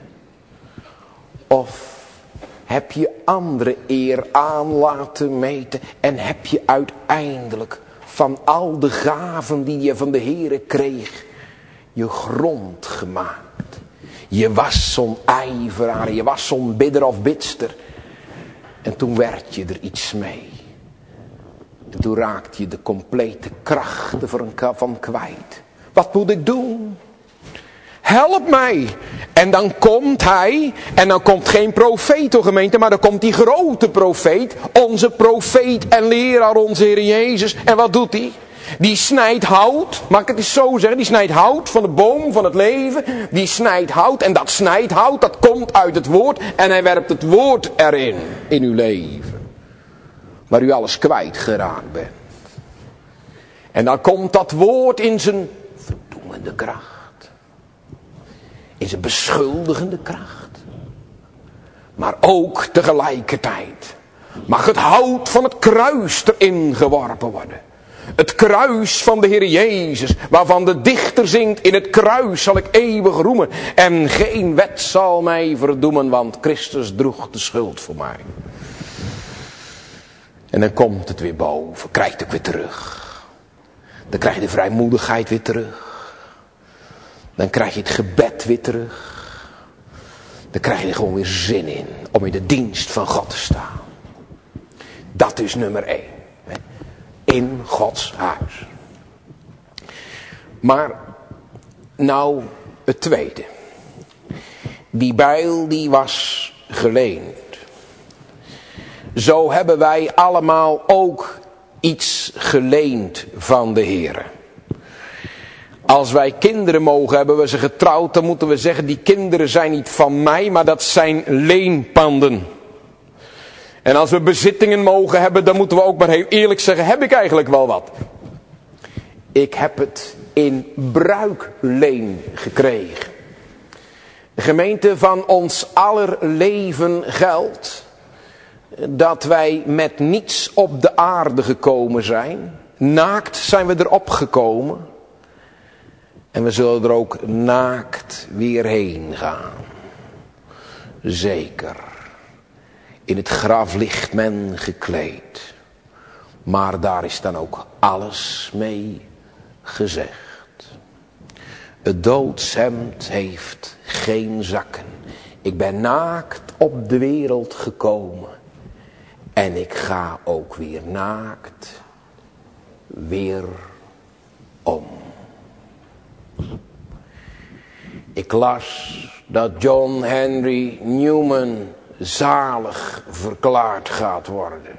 Of heb je andere eer aan laten meten en heb je uiteindelijk van al de gaven die je van de Heere kreeg, je grond gemaakt? Je was zo'n ijveraar, je was zo'n bidder of bidster. En toen werd je er iets mee. En toen raakte je de complete krachten van kwijt. Wat moet ik doen? Help mij. En dan komt hij, en dan komt geen profeet, o gemeente, maar dan komt die grote profeet, onze profeet en leraar, onze Heer Jezus. En wat doet hij? Die snijdt hout, mag ik het eens zo zeggen, die snijdt hout van de boom van het leven. Die snijdt hout en dat snijdt hout, dat komt uit het woord. En hij werpt het woord erin, in uw leven. Waar u alles kwijtgeraakt bent. En dan komt dat woord in zijn verdoemende kracht. In zijn beschuldigende kracht. Maar ook tegelijkertijd mag het hout van het kruis erin geworpen worden. Het kruis van de Heer Jezus, waarvan de dichter zingt, in het kruis zal ik eeuwig roemen. En geen wet zal mij verdoemen, want Christus droeg de schuld voor mij. En dan komt het weer boven, krijgt het weer terug. Dan krijg je de vrijmoedigheid weer terug. Dan krijg je het gebed weer terug. Dan krijg je er gewoon weer zin in om in de dienst van God te staan. Dat is nummer één. In Gods huis. Maar nou het tweede. Die bijl die was geleend. Zo hebben wij allemaal ook iets geleend van de Heere. Als wij kinderen mogen, hebben we ze getrouwd, dan moeten we zeggen, die kinderen zijn niet van mij, maar dat zijn leenpanden. En als we bezittingen mogen hebben, dan moeten we ook maar heel eerlijk zeggen, heb ik eigenlijk wel wat? Ik heb het in bruikleen gekregen. De gemeente, van ons aller leven geldt dat wij met niets op de aarde gekomen zijn. Naakt zijn we erop gekomen. En we zullen er ook naakt weer heen gaan. Zeker. In het graf ligt men gekleed. Maar daar is dan ook alles mee gezegd. Het doodshemd heeft geen zakken. Ik ben naakt op de wereld gekomen. En ik ga ook weer naakt weer om. Ik las dat John Henry Newman zalig verklaard gaat worden.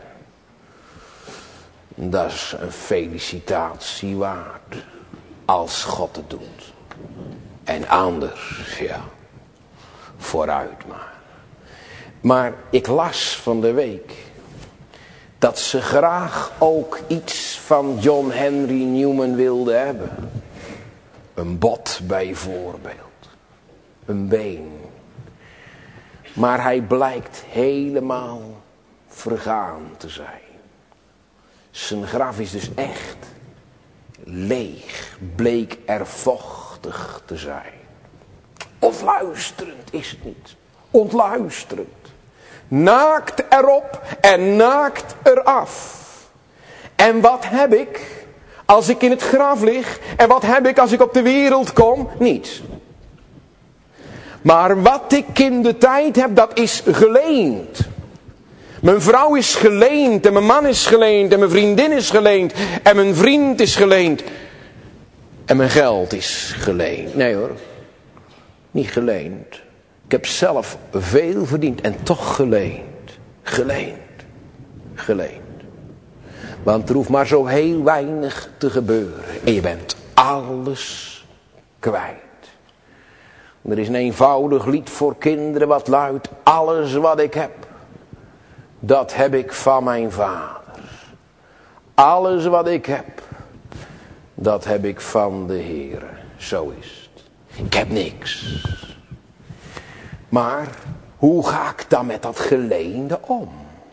Dat is een felicitatie waard. Als God het doet. En anders, ja. Vooruit maar. Maar ik las van de week dat ze graag ook iets van John Henry Newman wilden hebben. Een bot bijvoorbeeld. Een been. Maar hij blijkt helemaal vergaan te zijn. Zijn graf is dus echt leeg. Bleek er vochtig te zijn. Ontluisterend is het niet. Ontluisterend. Naakt erop en naakt eraf. En wat heb ik als ik in het graf lig? En wat heb ik als ik op de wereld kom? Niets. Maar wat ik in de tijd heb, dat is geleend. Mijn vrouw is geleend en mijn man is geleend en mijn vriendin is geleend en mijn vriend is geleend. En mijn geld is geleend. Nee hoor, niet geleend. Ik heb zelf veel verdiend en toch geleend. Geleend. Geleend. Want er hoeft maar zo heel weinig te gebeuren. En je bent alles kwijt. Er is een eenvoudig lied voor kinderen wat luidt. Alles wat ik heb, dat heb ik van mijn vader. Alles wat ik heb, dat heb ik van de Heere. Zo is het. Ik heb niks. Maar hoe ga ik dan met dat geleende om?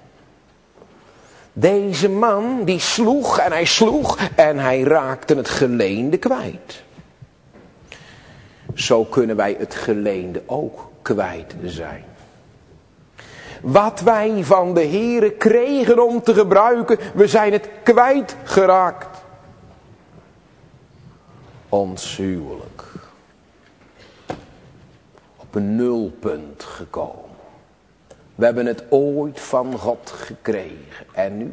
Deze man die sloeg en hij sloeg en hij raakte het geleende kwijt. Zo kunnen wij het geleende ook kwijt zijn. Wat wij van de Heere kregen om te gebruiken, we zijn het kwijtgeraakt. Ons huwelijk. Op een nulpunt gekomen. We hebben het ooit van God gekregen. En nu?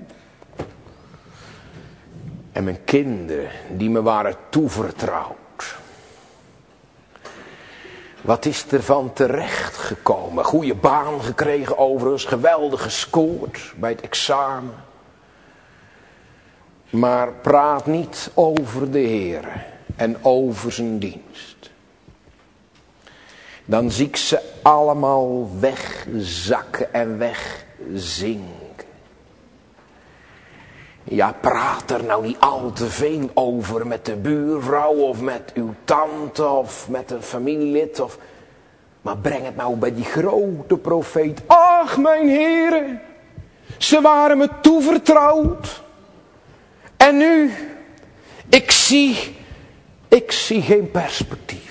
En mijn kinderen die me waren toevertrouwd. Wat is er van terecht gekomen? Goede baan gekregen overigens. Geweldig gescoord bij het examen. Maar praat niet over de Heere. En over zijn dienst. Dan zie ik ze allemaal wegzakken en wegzinken. Ja, praat er nou niet al te veel over met de buurvrouw of met uw tante of met een familielid. Of... Maar breng het nou bij die grote profeet. Ach, mijn heren, ze waren me toevertrouwd. En nu, ik zie, ik zie geen perspectief.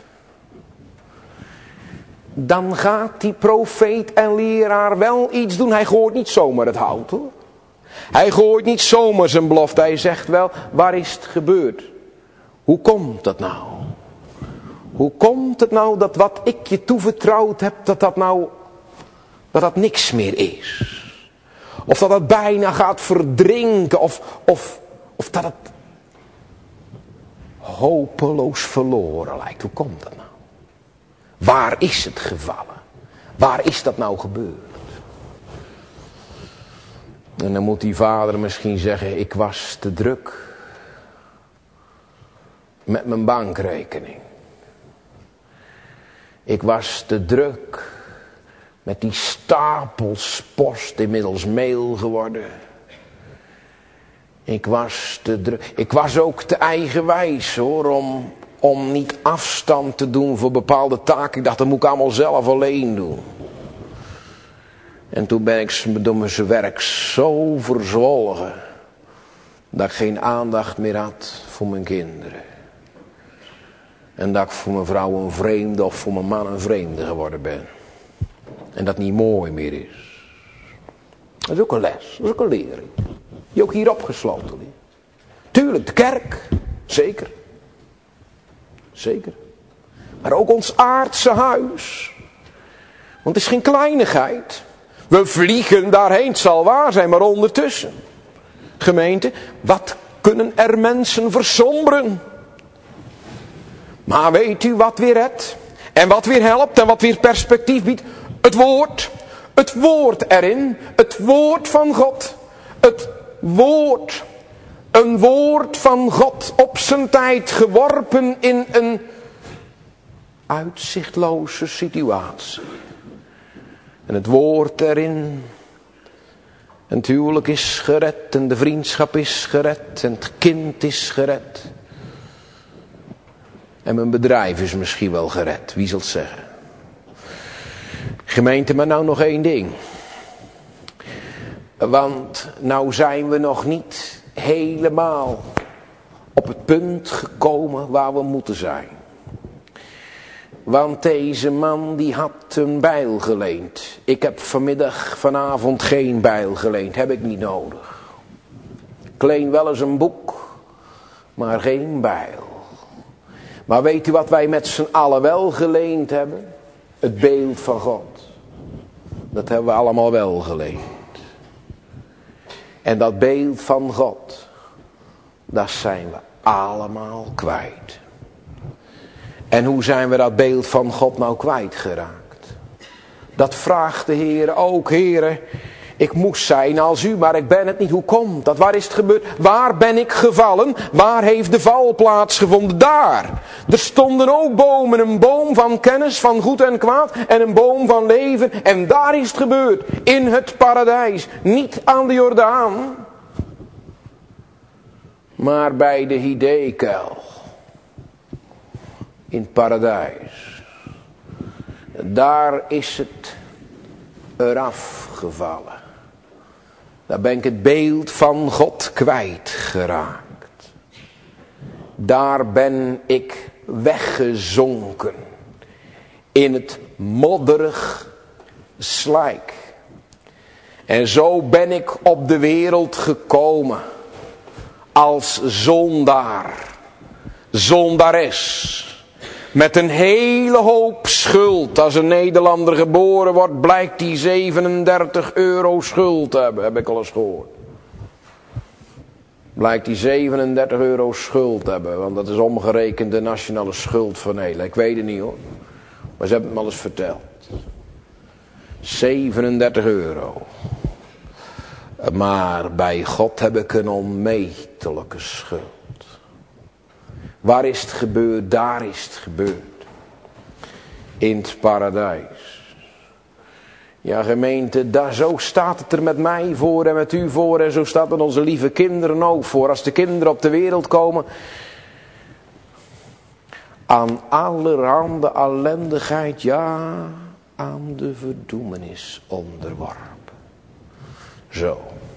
Dan gaat die profeet en leraar wel iets doen. Hij gooit niet zomaar het hout hoor. Hij gooit niet zomaar zijn belofte. Hij zegt wel, waar is het gebeurd? Hoe komt dat nou? Hoe komt het nou dat wat ik je toevertrouwd heb, dat dat nou, dat dat niks meer is? Of dat het bijna gaat verdrinken, of, of, of dat het hopeloos verloren lijkt. Hoe komt dat nou? Waar is het gevallen? Waar is dat nou gebeurd? En dan moet die vader misschien zeggen, ik was te druk met mijn bankrekening. Ik was te druk met die stapels post, inmiddels mail geworden. Ik was te druk. Ik was ook te eigenwijs hoor, om, om niet afstand te doen voor bepaalde taken. Ik dacht, dat moet ik allemaal zelf alleen doen. En toen ben ik door mijn werk zo verzwolgen, dat ik geen aandacht meer had voor mijn kinderen. En dat ik voor mijn vrouw een vreemde of voor mijn man een vreemde geworden ben. En dat niet mooi meer is. Dat is ook een les, dat is ook een lering. Die ook hier opgesloten ligt. Tuurlijk, de kerk, zeker. Zeker. Maar ook ons aardse huis. Want het is geen kleinigheid. We vliegen daarheen, het zal waar zijn, maar ondertussen. Gemeente, wat kunnen er mensen versomberen? Maar weet u wat weer redt? En wat weer helpt en wat weer perspectief biedt? Het woord. Het woord erin. Het woord van God. Het woord. Een woord van God op zijn tijd geworpen in een uitzichtloze situatie. En het woord erin. En het huwelijk is gered. En de vriendschap is gered. En het kind is gered. En mijn bedrijf is misschien wel gered. Wie zal het zeggen? Gemeente, maar nou nog één ding. Want nou zijn we nog niet helemaal op het punt gekomen waar we moeten zijn. Want deze man die had een bijl geleend. Ik heb vanmiddag, vanavond geen bijl geleend. Heb ik niet nodig. Ik leen wel eens een boek, maar geen bijl. Maar weet u wat wij met z'n allen wel geleend hebben? Het beeld van God. Dat hebben we allemaal wel geleend. En dat beeld van God, dat zijn we allemaal kwijt. En hoe zijn we dat beeld van God nou kwijtgeraakt? Dat vraagt de Heer ook. Heer, ik moest zijn als u, maar ik ben het niet. Hoe komt dat? Waar is het gebeurd? Waar ben ik gevallen? Waar heeft de val plaatsgevonden? Daar. Er stonden ook bomen. Een boom van kennis van goed en kwaad. En een boom van leven. En daar is het gebeurd. In het paradijs. Niet aan de Jordaan. Maar bij de Hiddekel. In het paradijs. Daar is het eraf gevallen. Daar ben ik het beeld van God kwijtgeraakt. Daar ben ik weggezonken. In het modderig slijk. En zo ben ik op de wereld gekomen. Als zondaar. Zondares. Met een hele hoop schuld. Als een Nederlander geboren wordt, blijkt die zevenendertig euro schuld te hebben. Heb ik al eens gehoord. Blijkt die zevenendertig euro schuld te hebben. Want dat is omgerekend de nationale schuld van Nederland. Ik weet het niet hoor. Maar ze hebben het me al eens verteld. zevenendertig euro. Maar bij God heb ik een onmetelijke schuld. Waar is het gebeurd? Daar is het gebeurd. In het paradijs. Ja gemeente, daar, zo staat het er met mij voor en met u voor. En zo staat het onze lieve kinderen ook voor. Als de kinderen op de wereld komen. Aan allerhande ellendigheid, ja, aan de verdoemenis onderworpen. Zo.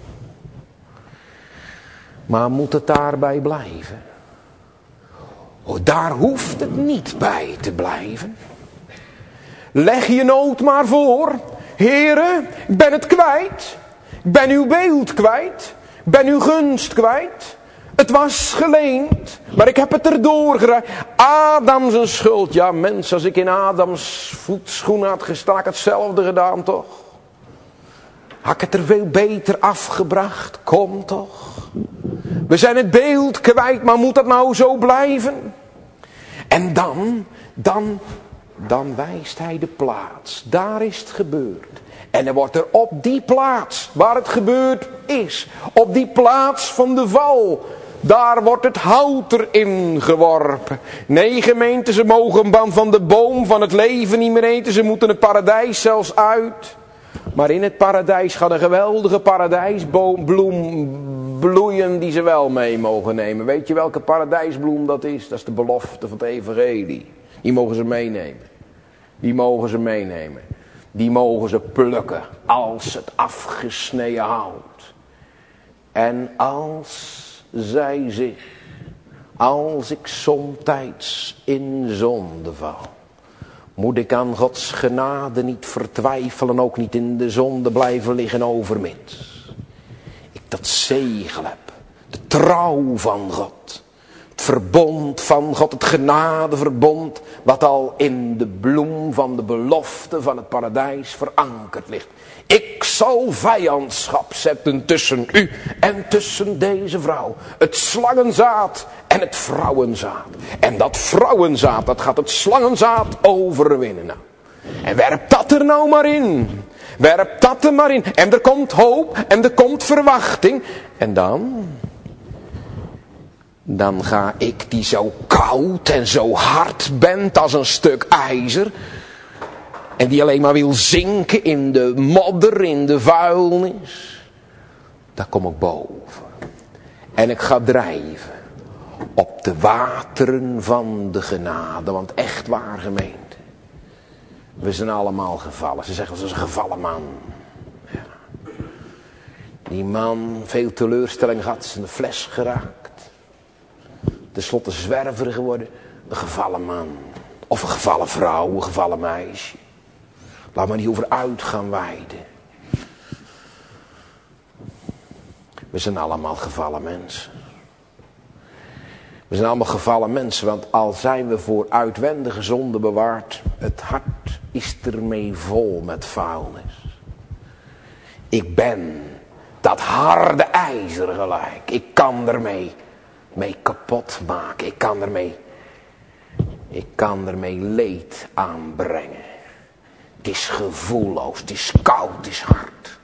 Maar moet het daarbij blijven? Oh, daar hoeft het niet bij te blijven. Leg je nood maar voor. Heere, ik ben het kwijt. Ik ben uw beeld kwijt. Ik ben uw gunst kwijt. Het was geleend, maar ik heb het erdoor geraakt. Adam zijn schuld. Ja, mens, als ik in Adams voetschoenen had gestaan, had ik hetzelfde gedaan, toch? Had ik het er veel beter afgebracht? Kom toch. We zijn het beeld kwijt, maar moet dat nou zo blijven? En dan, dan, dan wijst hij de plaats. Daar is het gebeurd. En er wordt er op die plaats, waar het gebeurd is, op die plaats van de val, daar wordt het hout erin geworpen. Nee, gemeente, ze mogen van de boom van het leven niet meer eten. Ze moeten het paradijs zelfs uit. Maar in het paradijs gaat een geweldige paradijsboom bloem bloeien die ze wel mee mogen nemen. Weet je welke paradijsbloem dat is? Dat is de belofte van het evangelie. Die mogen ze meenemen. Die mogen ze meenemen. Die mogen ze plukken als het afgesneden hout. En als zij zich, als ik somtijds in zonde val, moet ik aan Gods genade niet vertwijfelen, ook niet in de zonde blijven liggen overmits. Ik dat zegel heb, de trouw van God, het verbond van God, het genadeverbond, wat al in de bloem van de belofte van het paradijs verankerd ligt. Ik zal vijandschap zetten tussen u en tussen deze vrouw. Het slangenzaad en het vrouwenzaad. En dat vrouwenzaad, dat gaat het slangenzaad overwinnen. Nou. En werp dat er nou maar in. Werp dat er maar in. En er komt hoop en er komt verwachting. En dan... Dan ga ik die zo koud en zo hard bent als een stuk ijzer. En die alleen maar wil zinken in de modder, in de vuilnis. Daar kom ik boven. En ik ga drijven op de wateren van de genade. Want echt waar, gemeente. We zijn allemaal gevallen. Ze zeggen, dat is een gevallen man. Ja. Die man, veel teleurstelling gehad, is in de fles geraakt. Ten slotte zwerver geworden. Een gevallen man. Of een gevallen vrouw, een gevallen meisje. Laat maar niet over uit gaan wijden. We zijn allemaal gevallen mensen. We zijn allemaal gevallen mensen. Want al zijn we voor uitwendige zonde bewaard. Het hart is ermee vol met vuilnis. Ik ben dat harde ijzer gelijk. Ik kan ermee mee kapot maken. Ik kan ermee. Ik kan ermee leed aanbrengen. Het is gevoelloos, het is koud, het is hard.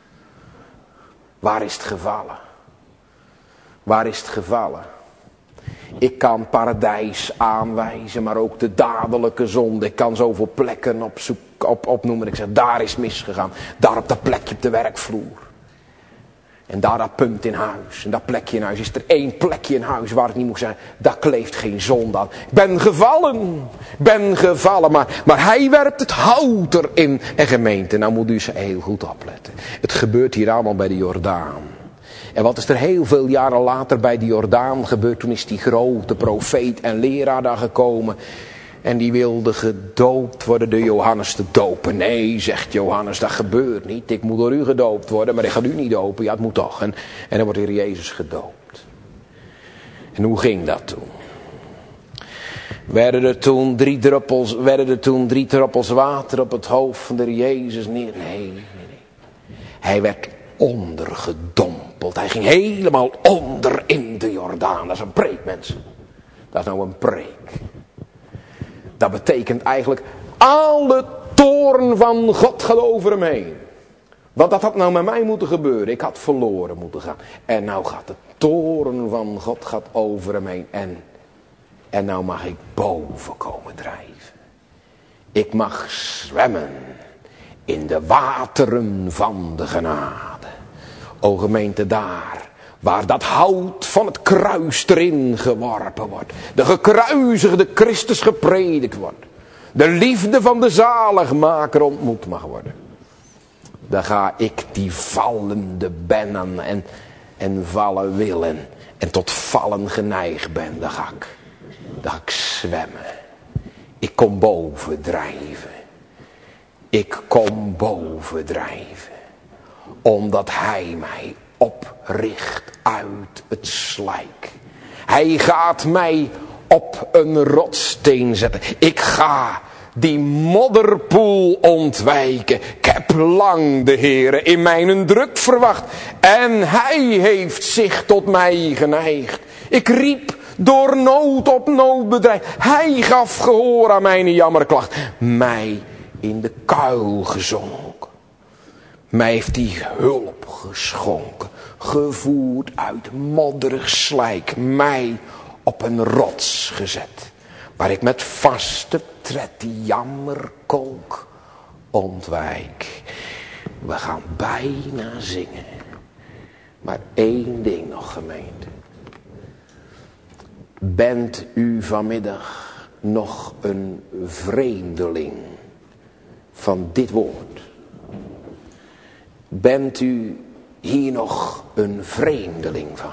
Waar is het gevallen? Waar is het gevallen? Ik kan paradijs aanwijzen, maar ook de dadelijke zonde. Ik kan zoveel plekken op zoek, op, opnoemen. Ik zeg, daar is misgegaan. Daar op dat plekje op de werkvloer. En daar dat punt in huis. En dat plekje in huis. Is er één plekje in huis waar ik niet moet zeggen. Daar kleeft geen zonde aan. Ik ben gevallen. Ik ben gevallen. Maar, maar hij werpt het hout erin. En gemeente, nou moet u eens heel goed opletten. Het gebeurt hier allemaal bij de Jordaan. En wat is er heel veel jaren later bij de Jordaan gebeurd? Toen is die grote profeet en leraar daar gekomen. En die wilde gedoopt worden door Johannes te dopen. Nee, zegt Johannes, dat gebeurt niet. Ik moet door u gedoopt worden, maar ik ga u niet dopen. Ja, het moet toch. En, en dan wordt hier Jezus gedoopt. En hoe ging dat toen? Werden er toen drie druppels, werden er toen drie druppels water op het hoofd van de Jezus neer? Nee, nee, nee. Hij werd ondergedompeld. Hij ging helemaal onder in de Jordaan. Dat is een preek, mensen. Dat is nou een preek. Dat betekent eigenlijk, alle toorn van God gaat over hem heen. Want dat had nou met mij moeten gebeuren. Ik had verloren moeten gaan. En nou gaat de toorn van God gaat over hem heen. En, en nou mag ik boven komen drijven. Ik mag zwemmen in de wateren van de genade. O gemeente, daar waar dat hout van het kruis erin geworpen wordt. De gekruisigde Christus gepredikt wordt. De liefde van de zaligmaker ontmoet mag worden. Dan ga ik die vallende bennen en, en vallen willen. En tot vallen geneigd ben. Dan ga ik, dan ga ik zwemmen. Ik kom boven drijven. Ik kom boven drijven. Omdat hij mij opricht uit het slijk. Hij gaat mij op een rotssteen zetten. Ik ga die modderpoel ontwijken. Ik heb lang de Heere in mijn druk verwacht. En hij heeft zich tot mij geneigd. Ik riep door nood op nood bedreigd. Hij gaf gehoor aan mijn jammerklacht. Mij in de kuil gezonken. Mij heeft hij hulp geschonken. Gevoerd uit modderig slijk. Mij op een rots gezet. Waar ik met vaste tred die jammerkolk ontwijk. We gaan bijna zingen. Maar één ding nog, gemeente. Bent u vanmiddag nog een vreemdeling van dit woord? Bent u hier nog een vreemdeling van?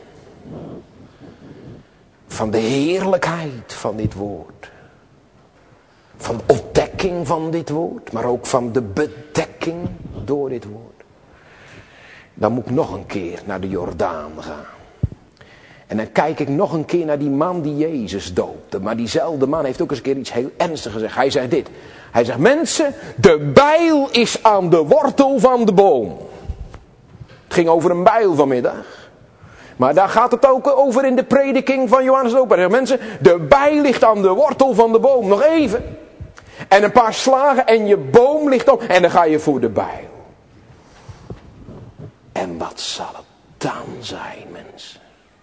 Van de heerlijkheid van dit woord. Van de ontdekking van dit woord. Maar ook van de bedekking door dit woord. Dan moet ik nog een keer naar de Jordaan gaan. En dan kijk ik nog een keer naar die man die Jezus doopte. Maar diezelfde man heeft ook eens een keer iets heel ernstigs gezegd. Hij zei dit. Hij zegt, mensen, de bijl is aan de wortel van de boom. Het ging over een bijl vanmiddag. Maar daar gaat het ook over in de prediking van Johannes de Doper. Hij zegt, mensen, de bijl ligt aan de wortel van de boom. Nog even. En een paar slagen en je boom ligt op. En dan ga je voor de bijl. En wat zal het dan zijn, mensen?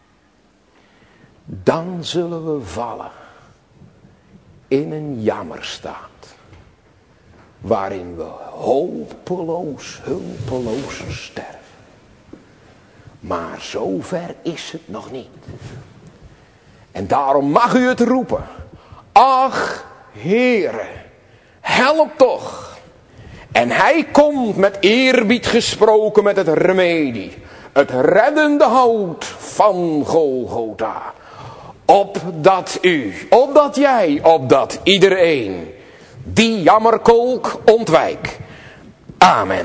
Dan zullen we vallen in een jammerstaat. Waarin we hopeloos, hulpeloos sterven. Maar zover is het nog niet. En daarom mag u het roepen. Ach, Heere, help toch. En hij komt met eerbied gesproken met het remedie. Het reddende hout van Golgotha. Opdat u, opdat jij, opdat iedereen die jammerkolk ontwijk. Amen.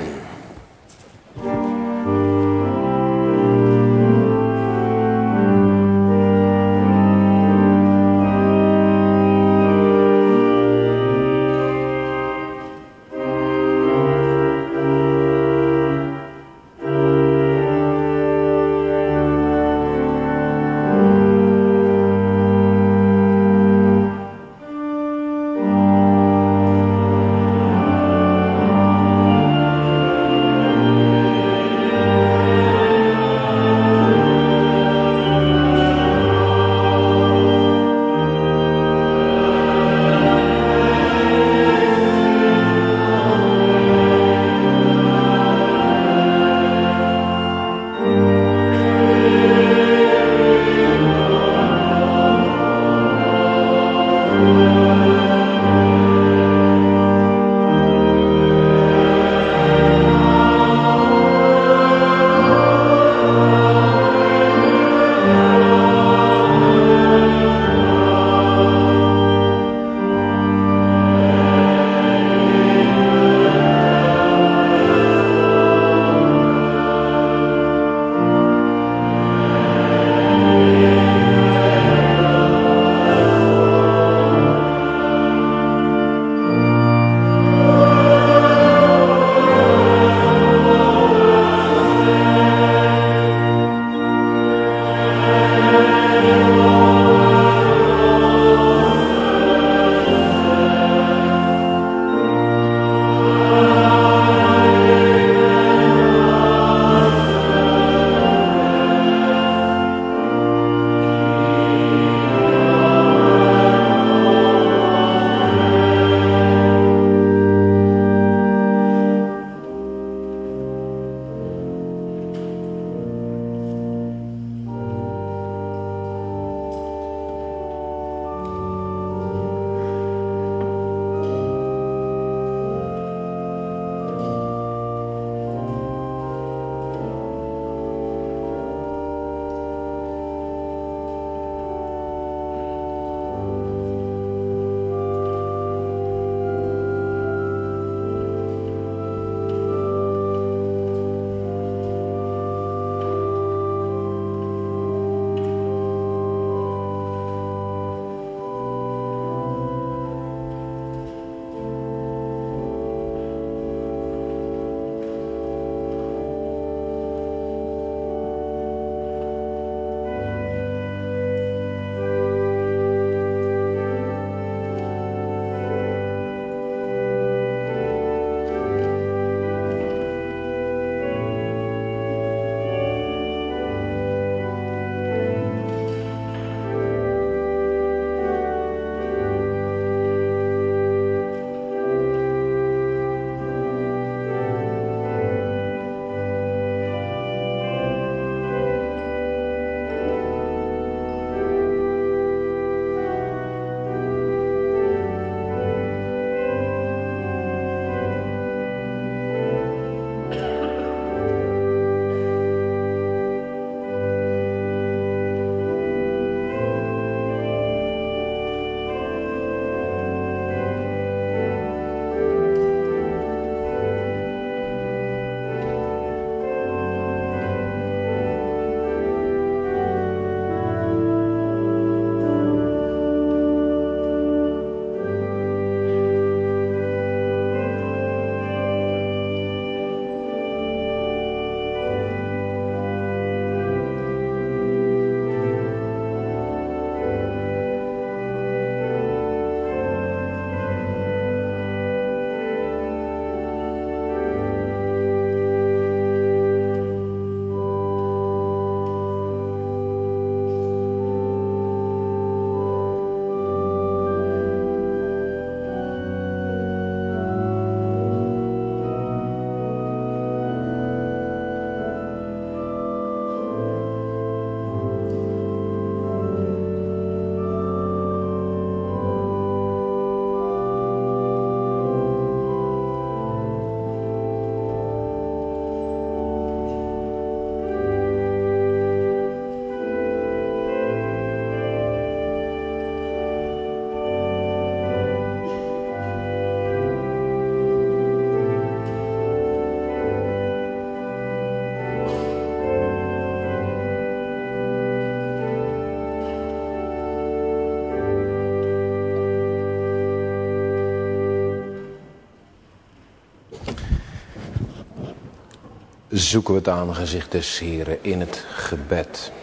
zoeken we het aangezicht des Heren in het gebed.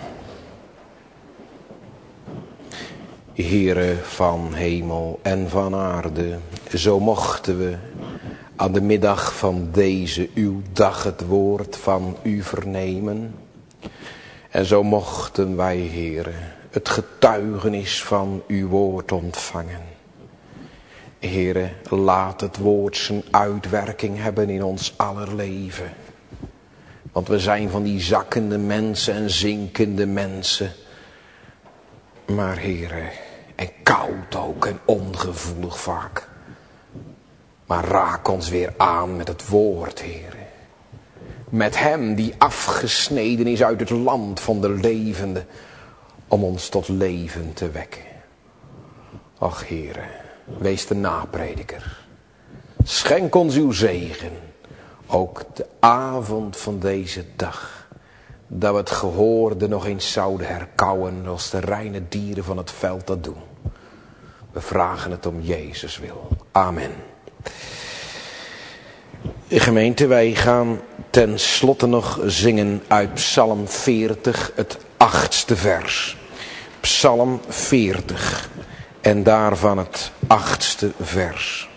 Heere van hemel en van aarde, zo mochten we aan de middag van deze uw dag het woord van u vernemen. En zo mochten wij, Heere, het getuigenis van uw woord ontvangen. Heere, laat het woord zijn uitwerking hebben in ons aller leven. Want we zijn van die zakkende mensen en zinkende mensen. Maar Heere, en koud ook en ongevoelig vaak. Maar raak ons weer aan met het woord, Heere. Met hem die afgesneden is uit het land van de levenden. Om ons tot leven te wekken. Ach Heere, wees de naprediker. Schenk ons uw zegen. Ook de avond van deze dag. Dat we het gehoorde nog eens zouden herkauwen. Als de reine dieren van het veld dat doen. We vragen het om Jezus wil. Amen. Gemeente, wij gaan ten slotte nog zingen uit Psalm veertig, het achtste vers. Psalm veertig en daarvan het achtste vers.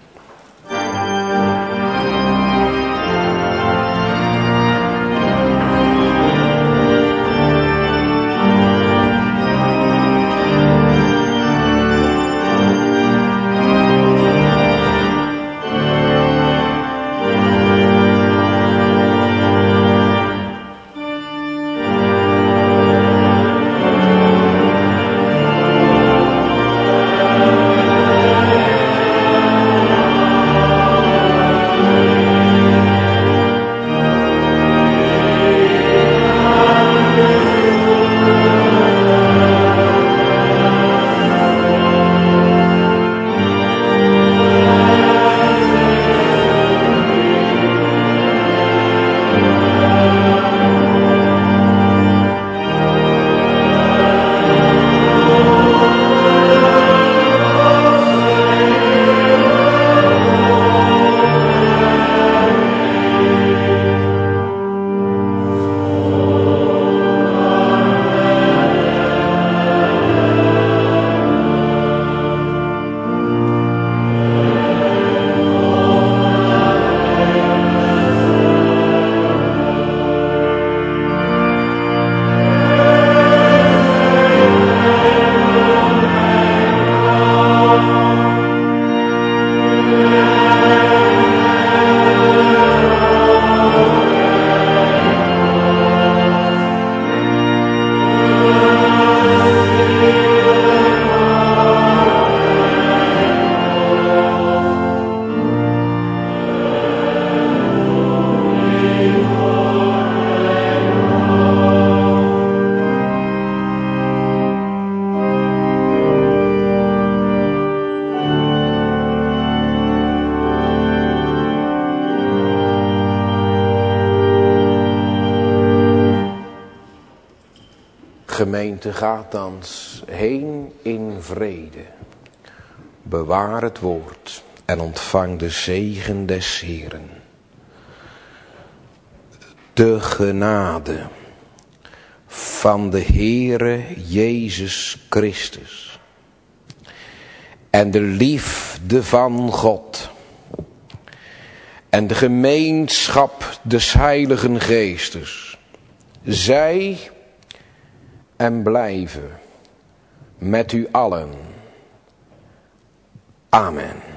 Gemeente, gaat thans heen in vrede. Bewaar het woord en ontvang de zegen des Heeren. De genade van de Heere Jezus Christus en de liefde van God en de gemeenschap des Heiligen Geestes, zij en blijven met u allen. Amen.